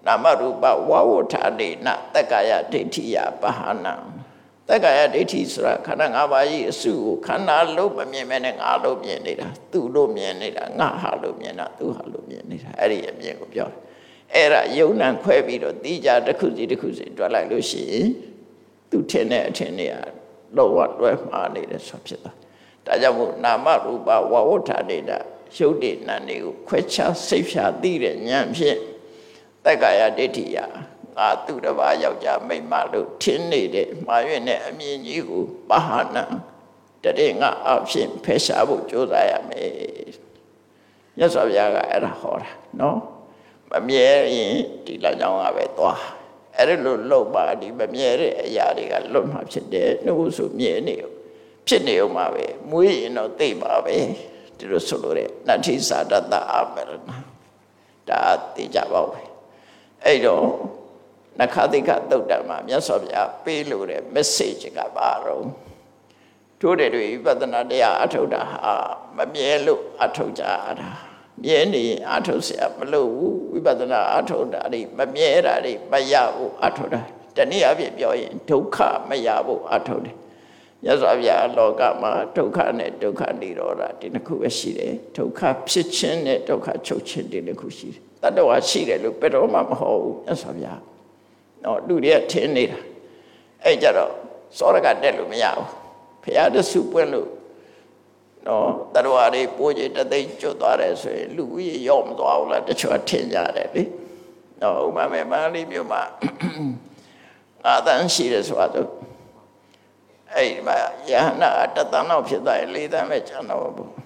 nama rupa wawotadena takaya dithiya bahana takaya dithi sura khana nga ba yi asu khana lo ma myin me ne nga lo myinနေတာသူlo myinနေတာငါဟာlo myinတာသူဟာlo myinနေတာအဲ့ဒီအမြင်ကိုပြောတယ်အဲ့ဒါယုံနံခွဲပြီးတော့တိကြတစ်ခုစီတွက်လိုက်လို့ရှိရင်သူထင်တဲ့အထင်တွေကလောဝတွဲမှားနေတယ်ဆိုဖြစ်သွားဒါကြောင့်မို့နာမရူပဝဝဋ္ဌနေတာရုပ်တည်နာနေကိုခွဲခြားစိတ်ဖြာသိတဲ့ဉာဏ်ဖြင့်တက္ကာယဒိဋ္ဌိယငါသူတစ်ပါးယောက်ျားမိန်းမလို့ထင်နေတဲ့မှားရွံ့တဲ့အမြင်ကြီးကိုပါဟနံတတဲ့ငါအဖြစ်ဖယ်ရှားဖို့ကြိုးစားရမယ်မြတ်စွာဘုရားကအဲ့ဒါဟောတာနော်မမြဲရင်ဒီလမ်းကြောင်းကပဲသွားအဲ့လိုလုပ်ပါဒီမမြဲတဲ့အရာတွေကလွတ်မှာဖြစ်တယ်နှုတ်ဆိုမြဲနေဖြစ်နေအောင်ပါပဲမွေးရင်တော့သိပါပဲဒီလိုဆိုလို့တဲ့နတ္ထိသာဒတ္တအမရဏဒါသိကြပါဦးအဲ့တော့နခတိကသုတ်တံမှာမြတ်စွာဘုရားပေးလို့တဲ့ message ကပါတော့တို့တဲ့တွေဝိပဿနာတရားအထုတ်တာဟာမမြဲလို့အထုတ်ကြတာမြဲနေအထုတ်เสียမလို့ဝိပဿနာအထုတ်တာတွေမမြဲတာတွေမရဘူးအထုတ်တာတနည်းအားဖြင့်ပြောရင်ဒုက္ခမရဘူးအထုတ်တယ်မြတ်စွာဘုရားလောကမှာဒုက္ခနဲ့ဒုက္ခនិရောဓဒီနှစ်ခုပဲရှိတယ်ဒုက္ခဖြစ်ခြင်းနဲ့ဒုက္ခချုပ်ခြင်းဒီနှစ်ခုရှိတယ်တတ္တဝါရှိတယ်လို့ဘယ်တော့မှမဟုတ်ဘူးမြတ်စွာဘုရားနော်လူတွေကထင်နေတာအဲ့ကြတော့စောရကတက်လို့မရဘူးဘုရားတဆုပွင့်လို့နော်တတ္တဝါတွေပိုးကြီးတသိကျွတ်သွားတယ်ဆိုရင်လူကြီးရောမသွားဘူးလားတချို့ထင်ကြတယ်လေနော်ဥပမာမန္တလေးမြို့မှာအာသန်ရှိတယ်ဆိုတော့အဲ့ဒီမှာယဟနာတသန်းလောက်ဖြစ်သွားရင်၄သန်းပဲကျန်တော့ဘူး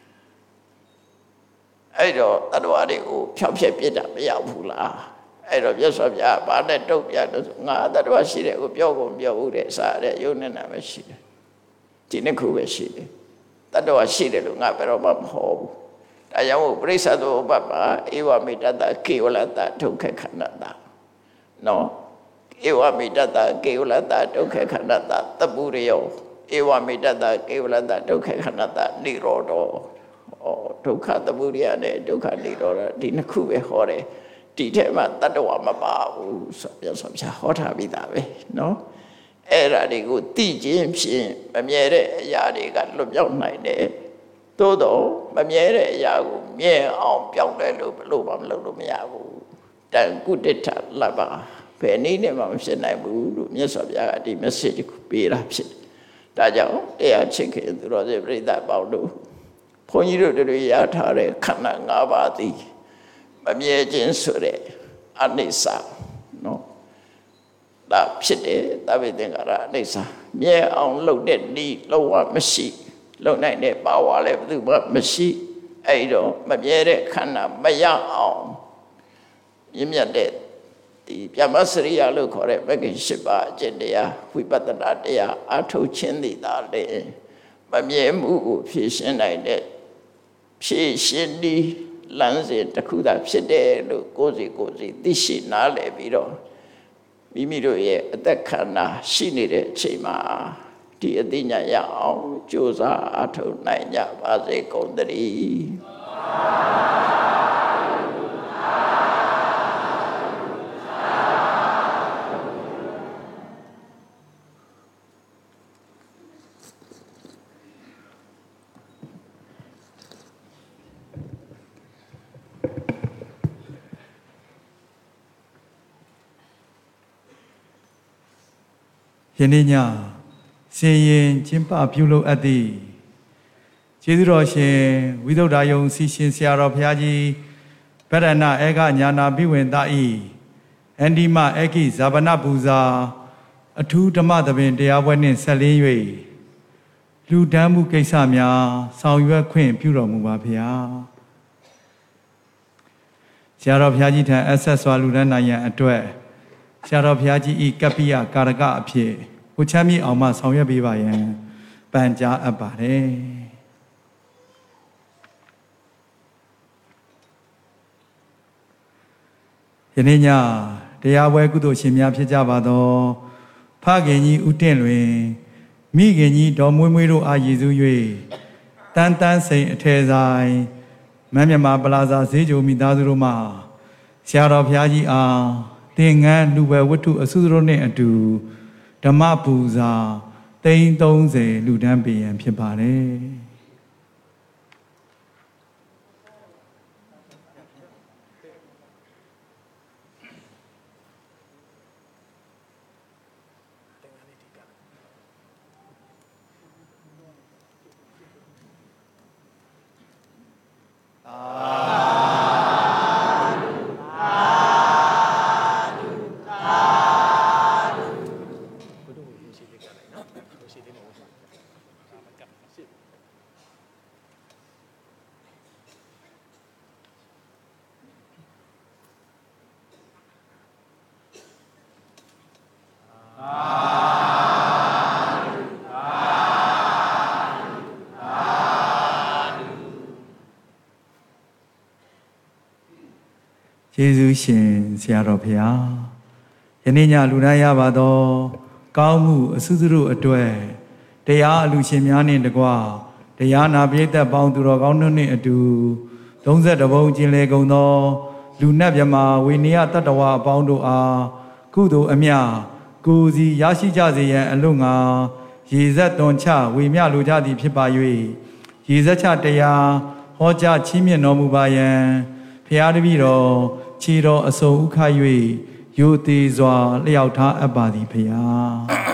အဲ့တော့တတ္တဝါတွေကိုဖြောက်ဖြက်ပြစ်တာမရဘူးလားအဲ့တော့မြတ်စွာဘုရားဘာနဲ့တုတ်ပြလို့ငါတတ္တဝါရှိတယ်ကိုပြောကုန်ပြောဦးတဲ့စားတဲ့ယုံနဲ့နာပဲရှိတယ်ဒီနှစ်ခုပဲရှိတယ်တတ္တဝါရှိတယ်လို့ငါဘယ်တော့မှမဟောဘူးဒါကြောင့်မို့ပရိစ္ဆသောဥပ္ပပါဧဝမေတ္တကေဝလတဒုက္ခခန္ဓာနော်ဧဝမေတ္တကေဝလတဒုက္ခခန္ဓာတပုရိယောဧဝမေတ္တကေဝလတဒုက္ခခန္ဓာနိရောဓဒုက္ခတပုရိယနဲ့ဒုက္ခနိရောဓဒီနှစ်ခုပဲဟောတယ်ဒီထဲမှာတတ္တဝါမပါဘူးဆိုပြဆိုပြဟောထားပြီးသားပဲနော်အဲ့ဒါတွေကိုသိခြင်းဖြင့်မမြဲတဲ့အရာတွေကလွတ်မြောက်နိုင်တယ်သို့တော့မမြဲတဲ့အရာကိုမြဲအောင်ပြောင်းလဲလို့ဘလို့မှမလုပ်လို့မရဘူးတန်ကုတ္တထလဘဘယ်နည်းနဲ့မှမဖြစ်နိုင်ဘူးလို့မြတ်စွာဘုရားကဒီ message ကိုပေးတာဖြစ်တယ်ဒါကြောင့်တရားချစ်ခင်သူတော်စင်ပြိဿပေါင်းတို့ဘုန်းကြီးတို့တွေရထားတဲ့ခန္ဓာ၅ပါးသည်မမြဲခြင်းဆိုတဲ့အနိစ္စနော်ဒါဖြစ်တယ်သဗ္ဗေသင်္ခါရအနိစ္စမြဲအောင်လုပ်တဲ့ဤလုံးဝမရှိလုံနိုင်တဲ့ပါဝါလည်းဘယ်သူမှမရှိအဲ့တော့မမြဲတဲ့ခန္ဓာမရအောင်မြင့်မြတ်တဲ့ဒီပြမစရိယလို့ခေါ်တဲ့မဂ္ဂင်၈ပါးအကျင့်တရားဝိပဿနာတရားအထုတ်ခြင်းသည်သာလေမမြဲမှုကိုဖြည့်ရှင်းနိုင်တဲ့ဖြည့်ရှင်းဒီလမ်းစဉ်တစ်ခုသာဖြစ်တယ်လို့ကိုယ်စီသိရှိနားလည်ပြီးတော့မိမိတို့ရဲ့အသက်ခန္ဓာရှိနေတဲ့အချိန်မှာဒီအသိဉာဏ်ရအောင်ကြိုးစားအထောက်နိုင်ကြပါစေကုန်သတည်းယနေ့ညစင်ရင်ကျင်းပပြုလုပ်အပ်သည့်ကျေးဇူးတော်ရှင်ဝိသုဒ္ဓယုံစီရှင်ဆရာတော်ဘုရားကြီးဗရဏအေကညာနာပိဝင်သဤအန္တိမအေကိဇာဗနပူဇာအထူးဓမ္မသဘင်တရားပွဲနှင့်ဆက်လင်း၍လူဒန်းမှုကိစ္စများဆောင်ရွက်ခွင့်ပြုတော်မူပါဗျာဆရာတော်ဘုရားကြီးထံအဆက်စွာလူဒန်းနိုင်ရန်အတွက်ဆရာတော်ဘုရားကြီးဤကပ္ပိယကာရကအဖြစ်ကိုချမ်းမြေ့အောင်မှဆောင်ရွက်ပေးပါရန်ပန်ကြားအပ်ပါတယ်ယနေ့ညတရားပွဲကုသိုလ်ရှင်များဖြစ်ကြပါသောဖခင်ကြီးဦးတင့်လွင်မိခင်ကြီးဒေါ်မွေးမွေးတို့အားရည်စူး၍တန်းတန်းစိန်အထယ်ဆိုင်မန်းမြမပလာဇာဈေးကြိုမိသားစုတို့မှဆရာတော်ဘုရားကြီးအားသင်္ကန်းလူပဲဝတ္ထုအစုစုတို့နဲ့အတူဓမ္မပူဇာ30လူဒန်းပေးရန်ဖြစ်ပါတယ်ယေရှုရှင်ဆရာတော်ဘုရားယနေ့ညလူတိုင်းရပါသောကောင်းမှုအစုစုတို့အတွက်တရားအလူရှင်များနှင့်တကွတရားနာပိဋကပေါင်းသူတော်ကောင်းတို့နှင့်အတူ32ဘုံကျင်လေကုန်သောလူနတ်မြမာဝိနည်းတတ္တဝအပေါင်းတို့အားကုသိုလ်အမြကိုယ်စီရရှိကြစေရန်အလို့ငါရေဆက်တွန်ချဝေမျှလိုကြသည်ဖြစ်ပါ၍ရေဆက်ချတရားဟောကြားချီးမြှင့်တော်မူပါယံဖျားတပည့်တော်ခြေတော်အစုံဥခ၍ရိုသေစွာလျှောက်ထားအပ်ပါသည်ဖျား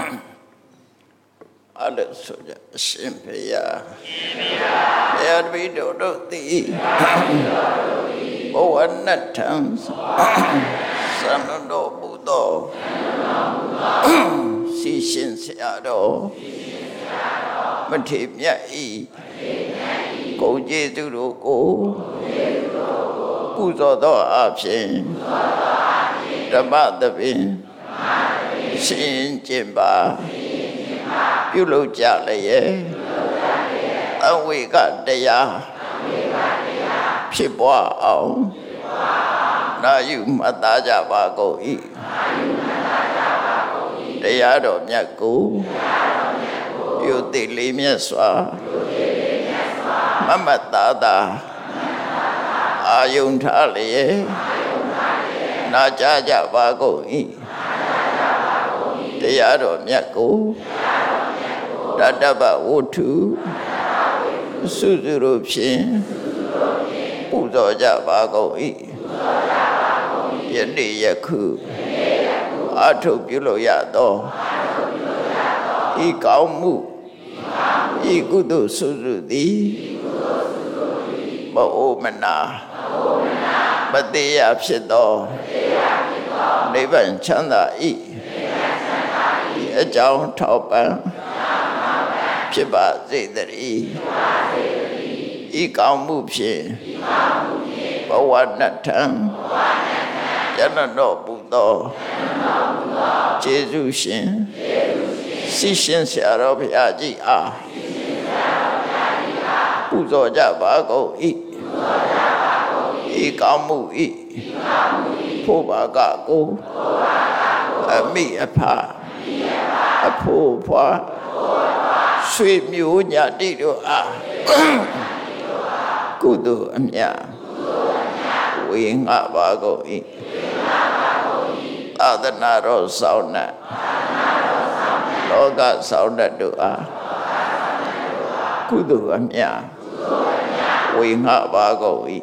အလဆိုကြအရှင်ဖျားဖျားတပည့်တော်တို့သည်ဘဝနတ်ထံသံတော်ဘုဒ္ဓစီရှင်ဆရာတော်မထေမြတ်ဤကိုကျေးဇူးတို့ကိုပူဇော်သောအဖြစ်ဓမ္မသဖြင့်ရှင်ကျင်ပါပြုလုပ်ကြလျက်အဝိကတရားဖြစ်ပွားအောင်နာယူမှတ်သားကြပါကုန်၏တရားတော်မြတ်ကိုယုတိလေးမြတ်စွာမမတ်သားသာအာယုန်ထားလျက်နာကြားကြပါကုန်၏တရားတော်မြတ်ကိုတတ္တဗဝတ္ထုစုစုတို့ဖြင့်ပူဇော်ကြပါကုန်၏ယနေ့ယခုအထုပြုလို့ရသောဤကောင်းမှုဤကုသိုလ်စုစုသည်မအိုမနာမသေးရဖြစ်သောနိဗ္ဗာန်ချမ်းသာ၏ဒီအကြောင်းထောက်ပံ့ဖြစ်ပါစေတည်းဤကောင်းမှုဖြင့်ဘဝနတ်ထံကျန်တော်ပူသောကျေးဇူးရှင်စီရှင်ဆရာတော်ဘုရားကြီးအားပူဇော်ကြပါကုန်၏ဤကောင်းမှု၏ဖို့ပါကကိုအမိအဖအဖို့ဖွာဆွေမျိုးညာတိတို့အားကုသိုလ်အမြတ်ဝေငှပါကုန်၏သာသနာတော်ဆောင်နှင့်လောကဆောင်နှင့်တို့အားကုသိုလ်အမြတ်ဝေငှပါကုန်၏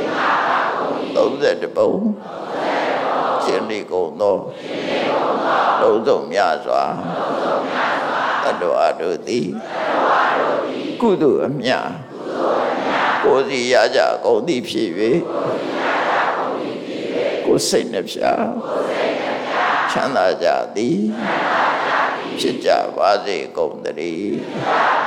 32ဘုံကျင့်လေကုန်သောလုံးစုံများစွာတတ္တဝါတို့သည်ကုသိုလ်အမြတ်ကိုယ်စီရကြကုန်သည်ဖြစ်၍ကိုယ်စိတ်နှပြချမ်းသာကြသည်ဖြစ်ကြပါစေကုန်သတည်း